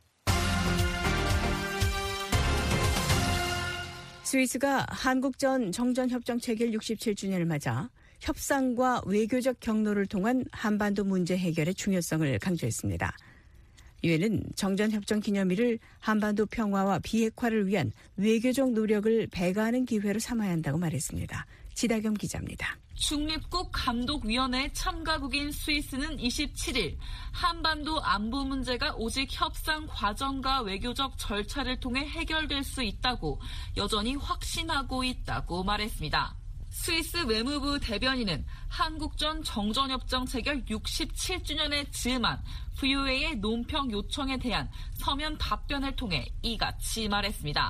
스위스가 한국전 정전협정 체결 육십칠 주년을 맞아 협상과 외교적 경로를 통한 한반도 문제 해결의 중요성을 강조했습니다. 유엔은 정전협정 기념일을 한반도 평화와 비핵화를 위한 외교적 노력을 배가하는 기회로 삼아야 한다고 말했습니다. 지다겸 기자입니다. 중립국 감독위원회 참가국인 스위스는 이십칠 일 한반도 안보 문제가 오직 협상 과정과 외교적 절차를 통해 해결될 수 있다고 여전히 확신하고 있다고 말했습니다. 스위스 외무부 대변인은 한국전 정전협정 체결 육십칠 주년에 즈음한 브이오에이의 논평 요청에 대한 서면 답변을 통해 이같이 말했습니다.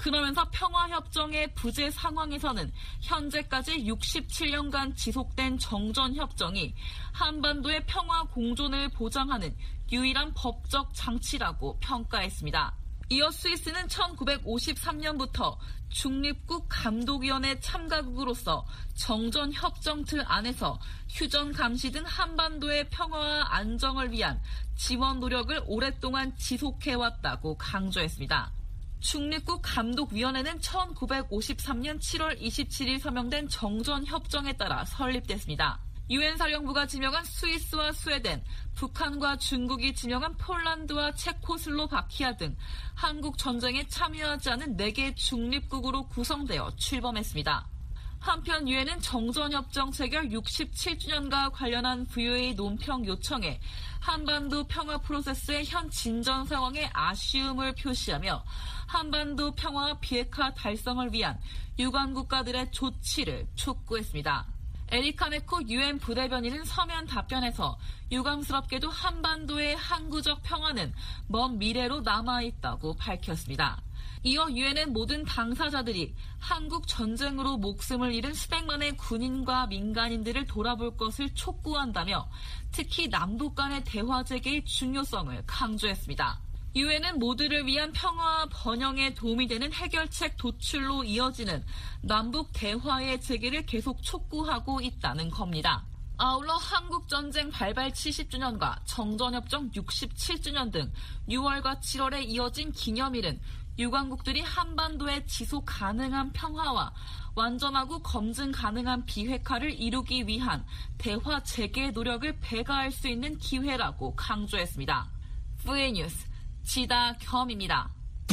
그러면서 평화협정의 부재 상황에서는 현재까지 육십칠 년간 지속된 정전협정이 한반도의 평화 공존을 보장하는 유일한 법적 장치라고 평가했습니다. 이어 스위스는 천구백오십삼 년부터 중립국 감독위원회 참가국으로서 정전협정 틀 안에서 휴전 감시 등 한반도의 평화와 안정을 위한 지원 노력을 오랫동안 지속해왔다고 강조했습니다. 중립국 감독위원회는 천구백오십삼 년 칠월 이십칠일 서명된 정전협정에 따라 설립됐습니다. 유엔 사령부가 지명한 스위스와 스웨덴, 북한과 중국이 지명한 폴란드와 체코슬로바키아 등 한국 전쟁에 참여하지 않은 네 개 중립국으로 구성되어 출범했습니다. 한편 유엔은 정전협정 체결 육십칠 주년과 관련한 부유의 논평 요청에 한반도 평화 프로세스의 현 진전 상황에 아쉬움을 표시하며 한반도 평화와 비핵화 달성을 위한 유관 국가들의 조치를 촉구했습니다. 에리카 네코 유엔 부대변인은 서면 답변에서 유감스럽게도 한반도의 항구적 평화는 먼 미래로 남아있다고 밝혔습니다. 이어 유엔은 모든 당사자들이 한국 전쟁으로 목숨을 잃은 수백만의 군인과 민간인들을 돌아볼 것을 촉구한다며 특히 남북 간의 대화 재개의 중요성을 강조했습니다. 유엔은 모두를 위한 평화와 번영에 도움이 되는 해결책 도출로 이어지는 남북 대화의 재개를 계속 촉구하고 있다는 겁니다. 아울러 한국전쟁 발발 칠십 주년과 정전협정 육십칠 주년 등 유월과 칠월에 이어진 기념일은 유관국들이 한반도의 지속 가능한 평화와 완전하고 검증 가능한 비핵화를 이루기 위한 대화 재개 노력을 배가할 수 있는 기회라고 강조했습니다. 브이에이 뉴스 지다겸입니다.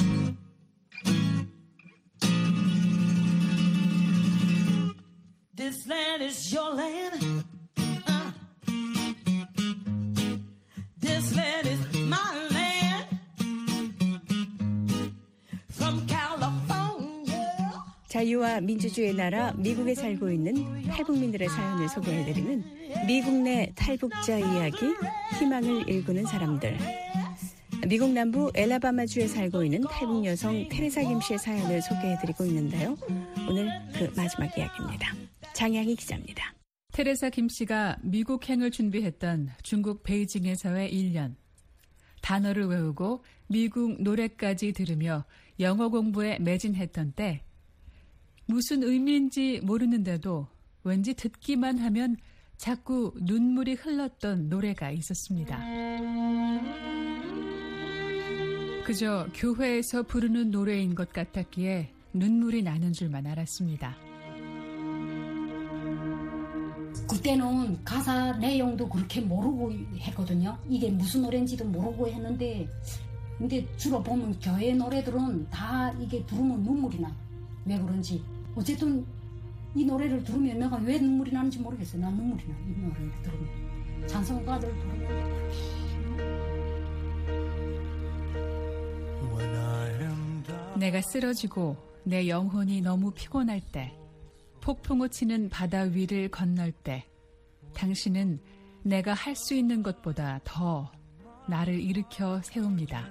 This land is your land. Uh. This land is my land. From California. 자유와 민주주의의 나라 미국에 살고 있는 탈북민들의 사연을 소개해드리는 미국 내 탈북자 이야기, 희망을 일구는 사람들. 미국 남부 엘라바마주에 살고 있는 탈북 여성 테레사 김 씨의 사연을 소개해드리고 있는데요. 오늘 그 마지막 이야기입니다. 장양희 기자입니다. 테레사 김 씨가 미국행을 준비했던 중국 베이징에서의 일 년. 단어를 외우고 미국 노래까지 들으며 영어 공부에 매진했던 때 무슨 의미인지 모르는데도 왠지 듣기만 하면 자꾸 눈물이 흘렀던 노래가 있었습니다. 그저 교회에서 부르는 노래인 것 같았기에 눈물이 나는 줄만 알았습니다. 그때는 가사 내용도 그렇게 모르고 했거든요. 이게 무슨 노래인지도 모르고 했는데 근데 주로 보면 교회 노래들은 다 이게 들으면 눈물이 나. 왜 그런지. 어쨌든 이 노래를 들으면 내가 왜 눈물이 나는지 모르겠어요. 난 눈물이 나. 이 노래를 들으면. 찬송가들 들으면. 내가 쓰러지고 내 영혼이 너무 피곤할 때, 폭풍우 치는 바다 위를 건널 때, 당신은 내가 할 수 있는 것보다 더 나를 일으켜 세웁니다.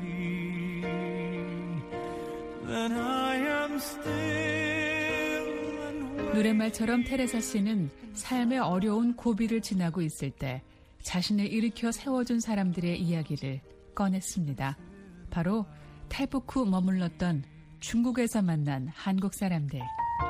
노랫말처럼 테레사 씨는 삶의 어려운 고비를 지나고 있을 때 자신을 일으켜 세워준 사람들의 이야기를 꺼냈습니다. 바로 탈북 후 머물렀던 중국에서 만난 한국 사람들.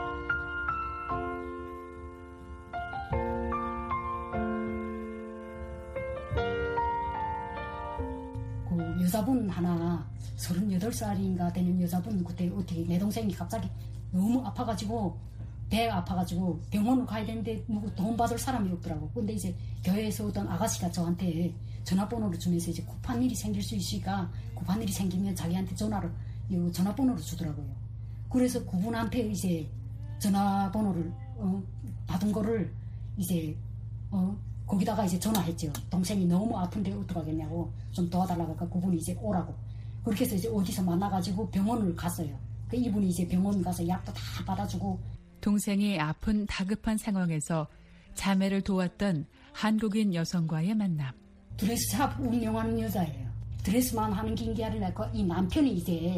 그 여자분 하나 서른여덟 살인가 되는 여자분 그때 어떻게 내 동생이 갑자기 너무 아파가지고 배가 아파가지고 병원을 가야 되는데 누구 돈 받을 사람이 없더라고. 근데 이제 교회에서 어떤 아가씨가 저한테 전화번호를 주면서 이제 급한 일이 생길 수 있으니까 급한 일이 생기면 자기한테 전화를 전화번호를 주더라고요. 그래서 그분한테 이제 전화번호를 어, 받은 거를 이제 어, 거기다가 이제 전화했죠. 동생이 너무 아픈데 어떡하겠냐고 좀 도와달라고 하니까 그분이 이제 오라고. 그렇게 해서 이제 어디서 만나가지고 병원을 갔어요. 그 이분이 이제 병원 가서 약도 다 받아주고. 동생이 아픈 다급한 상황에서 자매를 도왔던 한국인 여성과의 만남. 드레스샵 운영하는 여자예요. 드레스만 하는 게 아니라 이 남편이 이제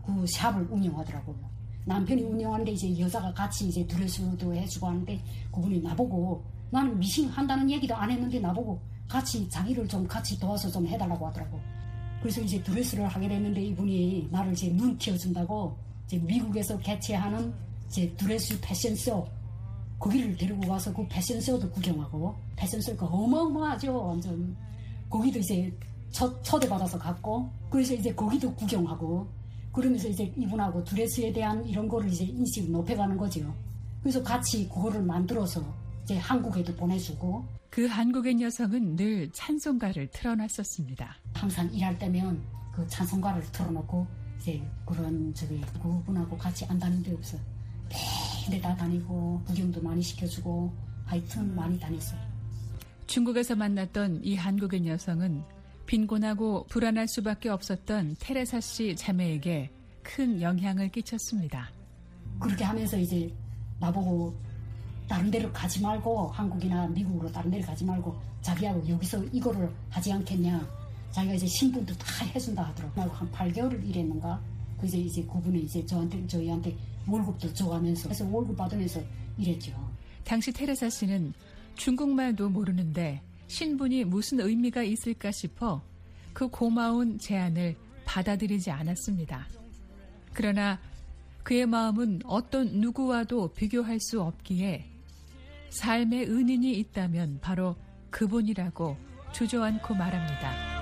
그 샵을 운영하더라고요. 남편이 운영하는데 이제 여자가 같이 이제 드레스도 해주고 하는데 그분이 나보고 나는 미싱 한다는 얘기도 안 했는데 나보고 같이 자기를 좀 같이 도와서 좀 해달라고 하더라고. 그래서 이제 드레스를 하게 됐는데 이분이 나를 이제 눈 띄워준다고 이제 미국에서 개최하는 이제 드레스 패션쇼 거기를 데리고 가서 그 패션쇼도 구경하고 패션쇼가 어마어마하죠. 완전 거기도 이제 초, 초대받아서 갔고 그래서 이제 거기도 구경하고 그러면서 이제 이분하고 드레스에 대한 이런 거를 이제 인식을 높여가는 거죠. 그래서 같이 그거를 만들어서 이제 한국에도 보내주고 그 한국인 여성은 늘 찬송가를 틀어놨었습니다. 항상 일할 때면 그 찬송가를 틀어놓고 이제 그런 저기 그분하고 같이 안 다닌 데 없어요. 매일 다 다니고 구경도 많이 시켜주고 하여튼 많이 다녔어요. 중국에서 만났던 이 한국인 여성은 빈곤하고 불안할 수밖에 없었던 테레사 씨 자매에게 큰 영향을 끼쳤습니다. 그렇게 하면서 이제 나보고 다른 데로 가지 말고 한국이나 미국으로 다른 데로 가지 말고 자기하고 여기서 이거를 하지 않겠냐. 자기가 이제 신분도 다 해준다 하더라고요. 한 팔 개월을 일했는가. 그래서 이제 그분이 이제 저한테 저희한테 월급도 줘가면서 그래서 월급 받으면서 일했죠. 당시 테레사 씨는 중국말도 모르는데 신분이 무슨 의미가 있을까 싶어 그 고마운 제안을 받아들이지 않았습니다. 그러나 그의 마음은 어떤 누구와도 비교할 수 없기에 삶의 은인이 있다면 바로 그분이라고 주저앉고 말합니다.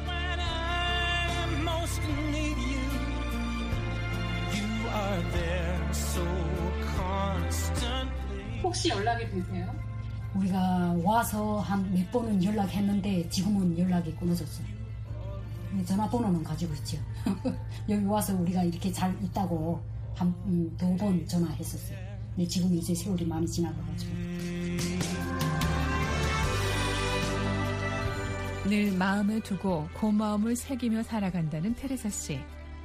혹시 연락이 되세요? 우리가 와서 한 몇 번은 연락했는데 지금은 연락이 끊어졌어요. 전화번호는 가지고 있죠. 여기 와서 우리가 이렇게 잘 있다고 한 두 번 전화했었어요. 근데 지금 이제 세월이 많이 지나가가지고. 늘 마음에 두고 고마움을 새기며 살아간다는 테레사 씨.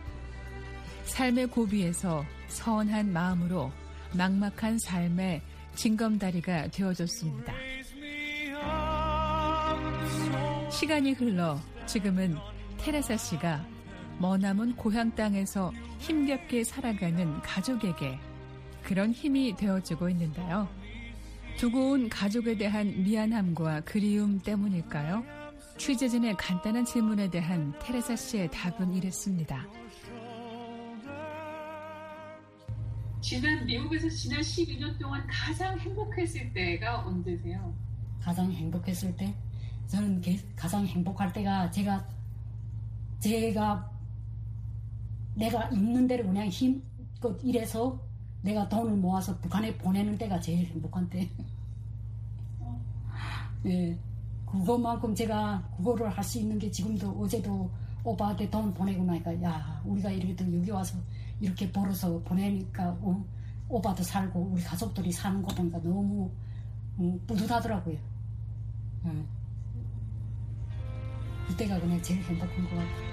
삶의 고비에서 선한 마음으로 막막한 삶의 징검다리가 되어줬습니다. 시간이 흘러 지금은 테레사 씨가 머나먼 고향 땅에서 힘겹게 살아가는 가족에게 그런 힘이 되어주고 있는데요. 두고 온 가족에 대한 미안함과 그리움 때문일까요? 취재진의 간단한 질문에 대한 테레사 씨의 답은 이랬습니다. 지난 미국에서 지난 십이 년 동안 가장 행복했을 때가 언제세요? 가장 행복했을 때? 저는 가장 행복할 때가 제가 제가 내가 있는 대로 그냥 힘껏 일해서 내가 돈을 모아서 북한에 보내는 때가 제일 행복한 때. 네, 그것만큼 제가 그거를 할 수 있는 게 지금도 어제도 오빠한테 돈 보내고 나니까 야 우리가 이렇게 여기 와서 이렇게 벌어서 보내니까 어, 오빠도 살고 우리 가족들이 사는 거 보니까 너무 음, 뿌듯하더라고요. 음. 그때가 그냥 제일 행복한 것 같아요.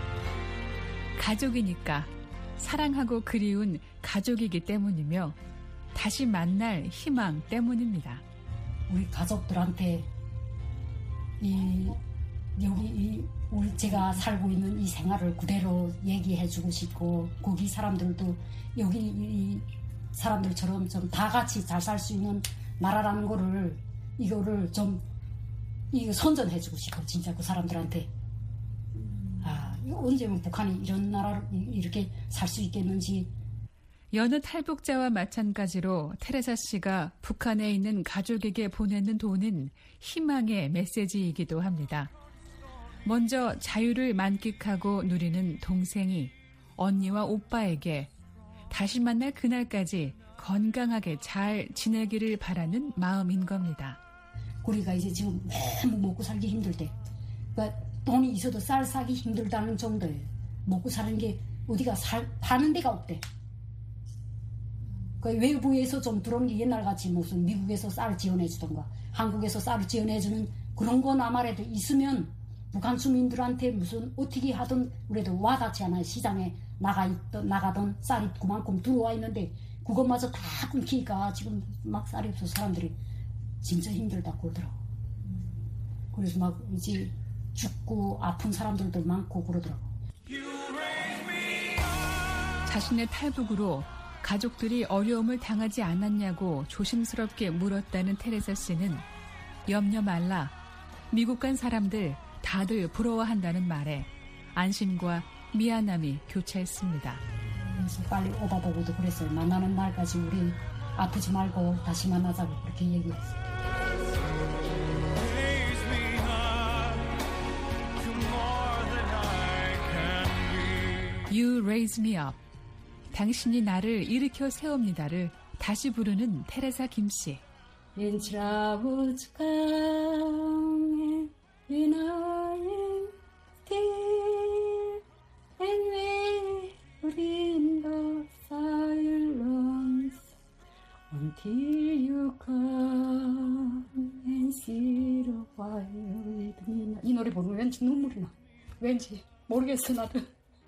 가족이니까 사랑하고 그리운 가족이기 때문이며 다시 만날 희망 때문입니다. 우리 가족들한테 이 여기 이 우리 제가 살고 있는 이 생활을 그대로 얘기해주고 싶고 거기 사람들도 여기 이 사람들처럼 좀 다 같이 잘 살 수 있는 나라라는 거를 이거를 좀 이거 선전해주고 싶어 진짜 그 사람들한테. 아 언제면 북한이 이런 나라를 이렇게 살 수 있겠는지. 여느 탈북자와 마찬가지로 테레사 씨가 북한에 있는 가족에게 보내는 돈은 희망의 메시지이기도 합니다. 먼저 자유를 만끽하고 누리는 동생이 언니와 오빠에게 다시 만날 그날까지 건강하게 잘 지내기를 바라는 마음인 겁니다. 우리가 이제 지금 너무 먹고 살기 힘들 때 그러니까 돈이 있어도 쌀 사기 힘들다는 정도예요. 먹고 사는 게 어디가 살, 파는 데가 없대. 그 외부에서 좀 들어온 게 옛날같이 무슨 미국에서 쌀 지원해주던가 한국에서 쌀을 지원해주는 그런 건 아무래도 있으면 북한 주민들한테 무슨 어떻게 하든 그래도 와닿지 않아요. 시장에 나가 있던 나가던 쌀이 그만큼 들어와 있는데 그것마저 다 끊기니까 지금 막 쌀이 없어서 사람들이 진짜 힘들다고 그러더라고. 그래서 막 이제 죽고 아픈 사람들도 많고 그러더라고. 자신의 탈북으로 가족들이 어려움을 당하지 않았냐고 조심스럽게 물었다는 테레사 씨는 염려 말라. 미국 간 사람들 다들 부러워한다는 말에 안심과 미안함이 교차했습니다. 그래서 빨리 오바보고도 그랬어요. 만나는 날까지 우리 아프지 말고 다시 만나자고 그렇게 얘기했어요. You raise me up. 당신이 나를 일으켜 세웁니다를 다시 부르는 테레사 김씨. Until you come and see the fire with me. 이 노래 부르면 왠지 눈물이 나. 왠지 모르겠어 나도.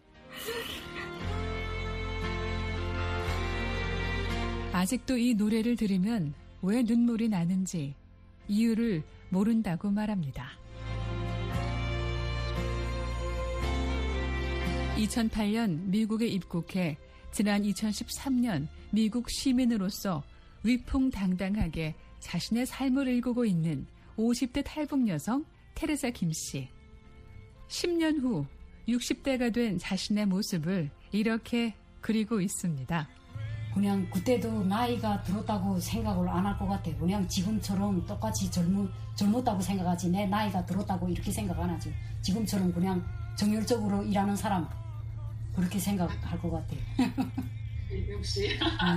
아직도 이 노래를 들으면 왜 눈물이 나는지 이유를 모른다고 말합니다. 이천팔 년 미국에 입국해 지난 이천십삼 년 미국 시민으로서 위풍당당하게 자신의 삶을 일구고 있는 오십 대 탈북 여성 테레사 김씨. 십 년 후 육십 대가 된 자신의 모습을 이렇게 그리고 있습니다. 그냥 그때도 나이가 들었다고 생각을 안 할 것 같아. 그냥 지금처럼 똑같이 젊, 젊었다고 생각하지 내 나이가 들었다고 이렇게 생각 안 하지. 지금처럼 그냥 정열적으로 일하는 사람 그렇게 생각할 것 같아. 역시.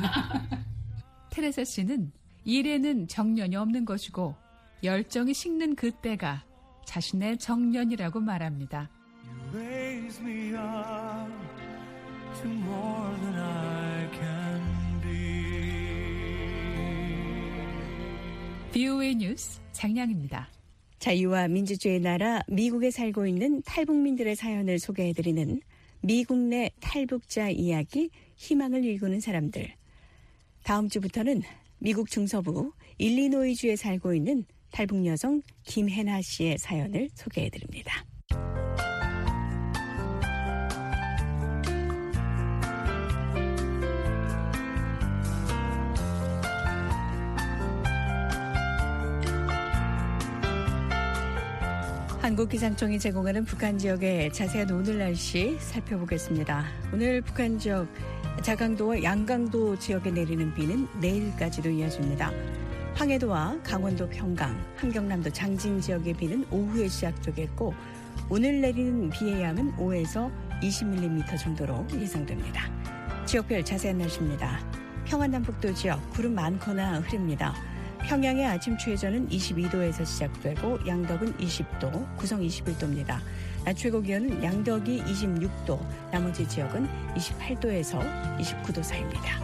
테레사 씨는 일에는 정년이 없는 것이고 열정이 식는 그때가 자신의 정년이라고 말합니다. You raise me up to more than I can be. 비오에이 뉴스 장량입니다. 자유와 민주주의의 나라 미국에 살고 있는 탈북민들의 사연을 소개해드리는 미국 내 탈북자 이야기 희망을 일구는 사람들. 다음 주부터는 미국 중서부 일리노이주에 살고 있는 탈북 여성 김혜나 씨의 사연을 소개해드립니다. 한국기상청이 제공하는 북한 지역의 자세한 오늘 날씨 살펴보겠습니다. 오늘 북한 지역 자강도와 양강도 지역에 내리는 비는 내일까지도 이어집니다. 황해도와 강원도 평강, 함경남도 장진 지역의 비는 오후에 시작되겠고 오늘 내리는 비의 양은 오에서 이십 밀리미터 정도로 예상됩니다. 지역별 자세한 날씨입니다. 평안남북도 지역 구름 많거나 흐립니다. 평양의 아침 최저는 이십이 도에서 시작되고 양덕은 이십 도, 구성 이십일 도입니다. 낮 최고 기온은 양덕이 이십육 도, 나머지 지역은 이십팔 도에서 이십구 도 사이입니다.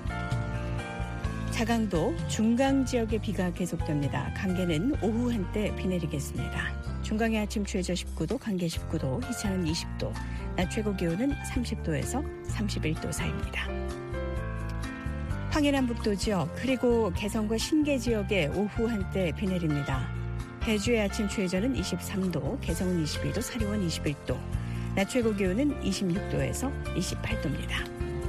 자강도, 중강 지역의 비가 계속됩니다. 강계는 오후 한때 비 내리겠습니다. 중강의 아침 최저 십구 도, 강계 십구 도, 희차는 이십 도, 낮 최고 기온은 삼십 도에서 삼십일 도 사이입니다. 황해남북도 지역 그리고 개성과 신계 지역에 오후 한때 비 내립니다. 해주의 아침 최저는 이십삼 도, 개성은 이십이 도, 사리원 이십일 도, 낮 최고 기온은 이십육 도에서 이십팔 도입니다.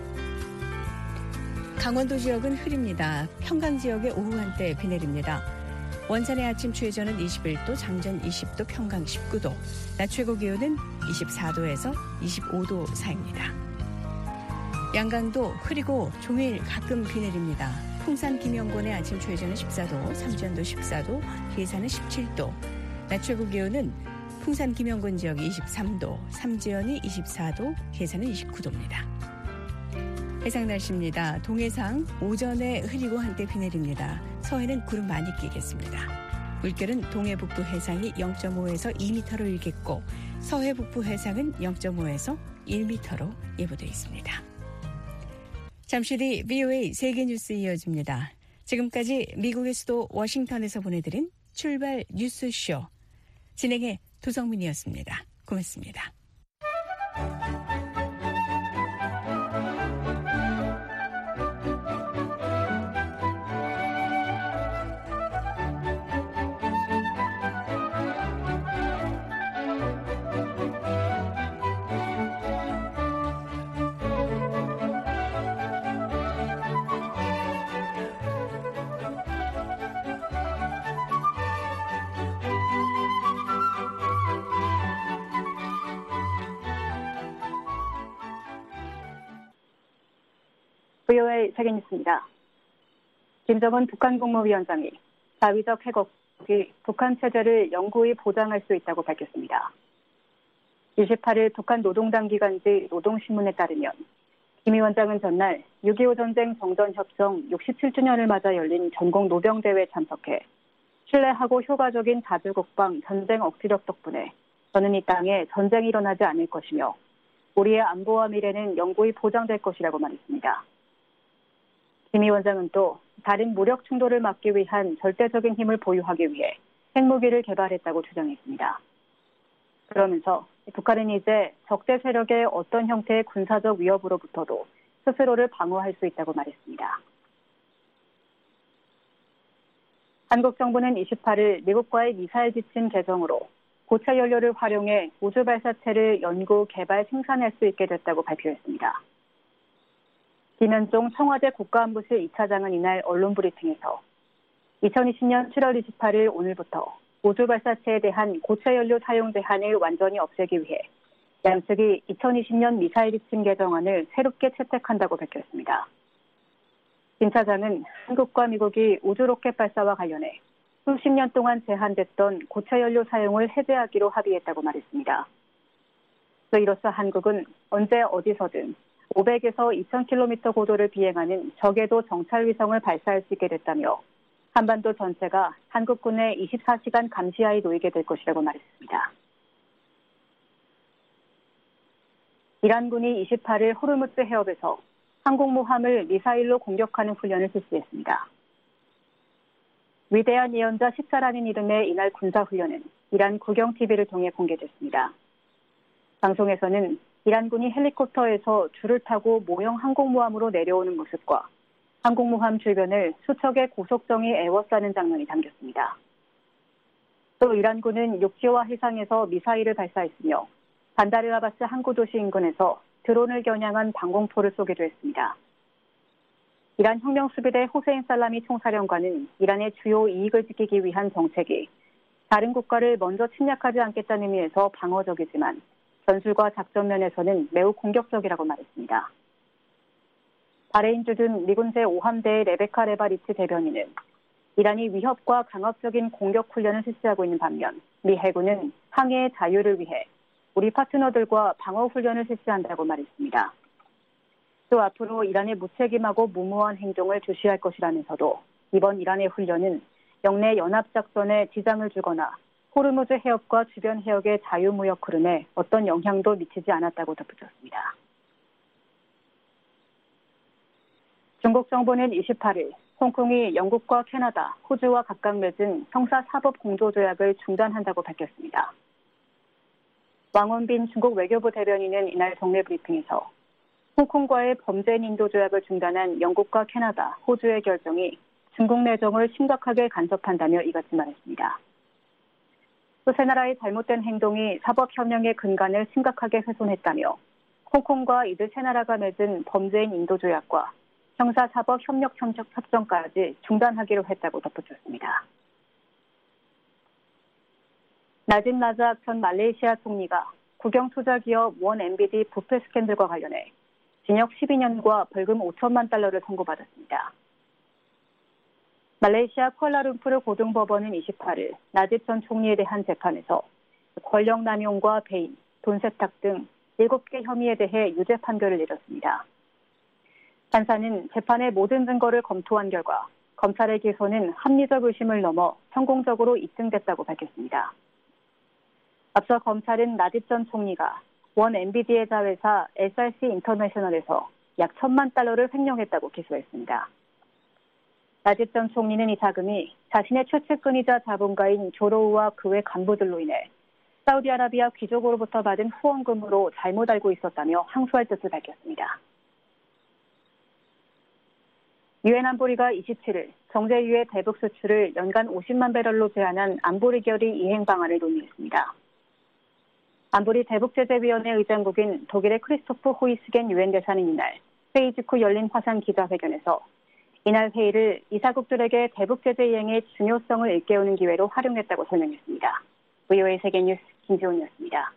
강원도 지역은 흐립니다. 평강 지역에 오후 한때 비 내립니다. 원산의 아침 최저는 이십일 도, 장전 이십 도, 평강 십구 도, 낮 최고 기온은 이십사 도에서 이십오 도 사이입니다. 양강도 흐리고 종일 가끔 비 내립니다. 풍산 김영권의 아침 최저는 십사 도, 삼전도 십사 도, 계산은 십칠 도, 낮 최고 기온은 풍산 김영권 지역이 이십삼 도, 삼지연이 이십사 도, 계산은 이십구 도입니다. 해상 날씨입니다. 동해상 오전에 흐리고 한때 비 내립니다. 서해는 구름 많이 끼겠습니다. 물결은 동해 북부 해상이 영 점 오에서 이 미터로 일겠고 서해 북부 해상은 영 점 오에서 일 미터로 예보되어 있습니다. 잠시 뒤 비오에이 세계뉴스 이어집니다. 지금까지 미국의 수도 워싱턴에서 보내드린 출발 뉴스쇼. 진행의 도성민이었습니다. 고맙습니다. 브이오에이 세계뉴스입니다. 김정은 북한 국무위원장이 자위적 핵업이 북한 체제를 영구히 보장할 수 있다고 밝혔습니다. 이십팔일 북한 노동당 기관지 노동신문에 따르면 김 위원장은 전날 육이오 전쟁 정전협정 육십칠 주년을 맞아 열린 전국 노병대회에 참석해 신뢰하고 효과적인 자주국방 전쟁 억지력 덕분에 저는 이 땅에 전쟁이 일어나지 않을 것이며 우리의 안보와 미래는 영구히 보장될 것이라고 말했습니다. 김 위원장은 또 다른 무력 충돌을 막기 위한 절대적인 힘을 보유하기 위해 핵무기를 개발했다고 주장했습니다. 그러면서 북한은 이제 적대 세력의 어떤 형태의 군사적 위협으로부터도 스스로를 방어할 수 있다고 말했습니다. 한국 정부는 이십팔일 미국과의 미사일 지침 개정으로 고체 연료를 활용해 우주 발사체를 연구, 개발, 생산할 수 있게 됐다고 발표했습니다. 김현종 청와대 국가안보실 이 차장은 이날 언론 브리핑에서 이천이십년 칠월 이십팔일 오늘부터 우주 발사체에 대한 고체 연료 사용 제한을 완전히 없애기 위해 양측이 이천이십년 미사일 지침 개정안을 새롭게 채택한다고 밝혔습니다. 김 차장은 한국과 미국이 우주 로켓 발사와 관련해 수십 년 동안 제한됐던 고체 연료 사용을 해제하기로 합의했다고 말했습니다. 또 이로써 한국은 언제 어디서든 오백에서 이천 킬로미터 고도를 비행하는 저궤도 정찰 위성을 발사할 수 있게 됐다며 한반도 전체가 한국군의 이십사 시간 감시하에 놓이게 될 것이라고 말했습니다. 이란군이 이십팔일 호르무즈 해협에서 항공모함을 미사일로 공격하는 훈련을 실시했습니다. 위대한 예언자 십사라는 이름의 이날 군사훈련은 이란 국영티비를 통해 공개됐습니다. 방송에서는 이란군이 헬리콥터에서 줄을 타고 모형 항공모함으로 내려오는 모습과 항공모함 주변을 수척의 고속정이 에워싸는 장면이 담겼습니다. 또 이란군은 육지와 해상에서 미사일을 발사했으며 반다르 아바스 항구도시 인근에서 드론을 겨냥한 방공포를 쏘기도 했습니다. 이란 혁명수비대 호세인 살라미 총사령관은 이란의 주요 이익을 지키기 위한 정책이 다른 국가를 먼저 침략하지 않겠다는 의미에서 방어적이지만 전술과 작전 면에서는 매우 공격적이라고 말했습니다. 바레인주둔 미군 제오 함대의 레베카 레바리치 대변인은 이란이 위협과 강압적인 공격 훈련을 실시하고 있는 반면 미 해군은 항해의 자유를 위해 우리 파트너들과 방어 훈련을 실시한다고 말했습니다. 또 앞으로 이란의 무책임하고 무모한 행동을 주시할 것이라면서도 이번 이란의 훈련은 영내 연합작전에 지장을 주거나 호르무즈 해협과 주변 해역의 자유무역 흐름에 어떤 영향도 미치지 않았다고 덧붙였습니다. 중국 정부는 이십팔일 홍콩이 영국과 캐나다, 호주와 각각 맺은 형사사법공조조약을 중단한다고 밝혔습니다. 왕원빈 중국 외교부 대변인은 이날 정례 브리핑에서 홍콩과의 범죄인 인도 조약을 중단한 영국과 캐나다, 호주의 결정이 중국 내정을 심각하게 간섭한다며 이같이 말했습니다. 또 세 나라의 잘못된 행동이 사법협력의 근간을 심각하게 훼손했다며 홍콩과 이들 세 나라가 맺은 범죄인 인도 조약과 형사사법협력협정까지 중단하기로 했다고 덧붙였습니다. 나진 라자악 전 말레이시아 총리가 국영투자기업 원엠비디 부패 스캔들과 관련해 징역 십이 년과 벌금 오천만 달러를 선고받았습니다. 말레이시아 쿠알라룸푸르 고등법원은 이십팔일 나집 전 총리에 대한 재판에서 권력남용과 배임, 돈 세탁 등 일곱 개 혐의에 대해 유죄 판결을 내렸습니다. 판사는 재판의 모든 증거를 검토한 결과 검찰의 기소는 합리적 의심을 넘어 성공적으로 입증됐다고 밝혔습니다. 앞서 검찰은 나집 전 총리가 원 엠비디의 자회사 에스알씨 인터내셔널에서 약 천만 달러를 횡령했다고 기소했습니다. 나집 전 총리는 이 자금이 자신의 최측근이자 자본가인 조로우와 그 외 간부들로 인해 사우디아라비아 귀족으로부터 받은 후원금으로 잘못 알고 있었다며 항소할 뜻을 밝혔습니다. 유엔 안보리가 이십칠일 정제유의 대북 수출을 연간 오십만 배럴로 제한한 안보리 결의 이행 방안을 논의했습니다. 안보리 대북제재위원회 의장국인 독일의 크리스토프 호이스겐 유엔 대사는 이날 회의 직후 열린 화상 기자회견에서 이날 회의를 이사국들에게 대북제재 이행의 중요성을 일깨우는 기회로 활용했다고 설명했습니다. 브이오에이 세계뉴스 김지훈이었습니다.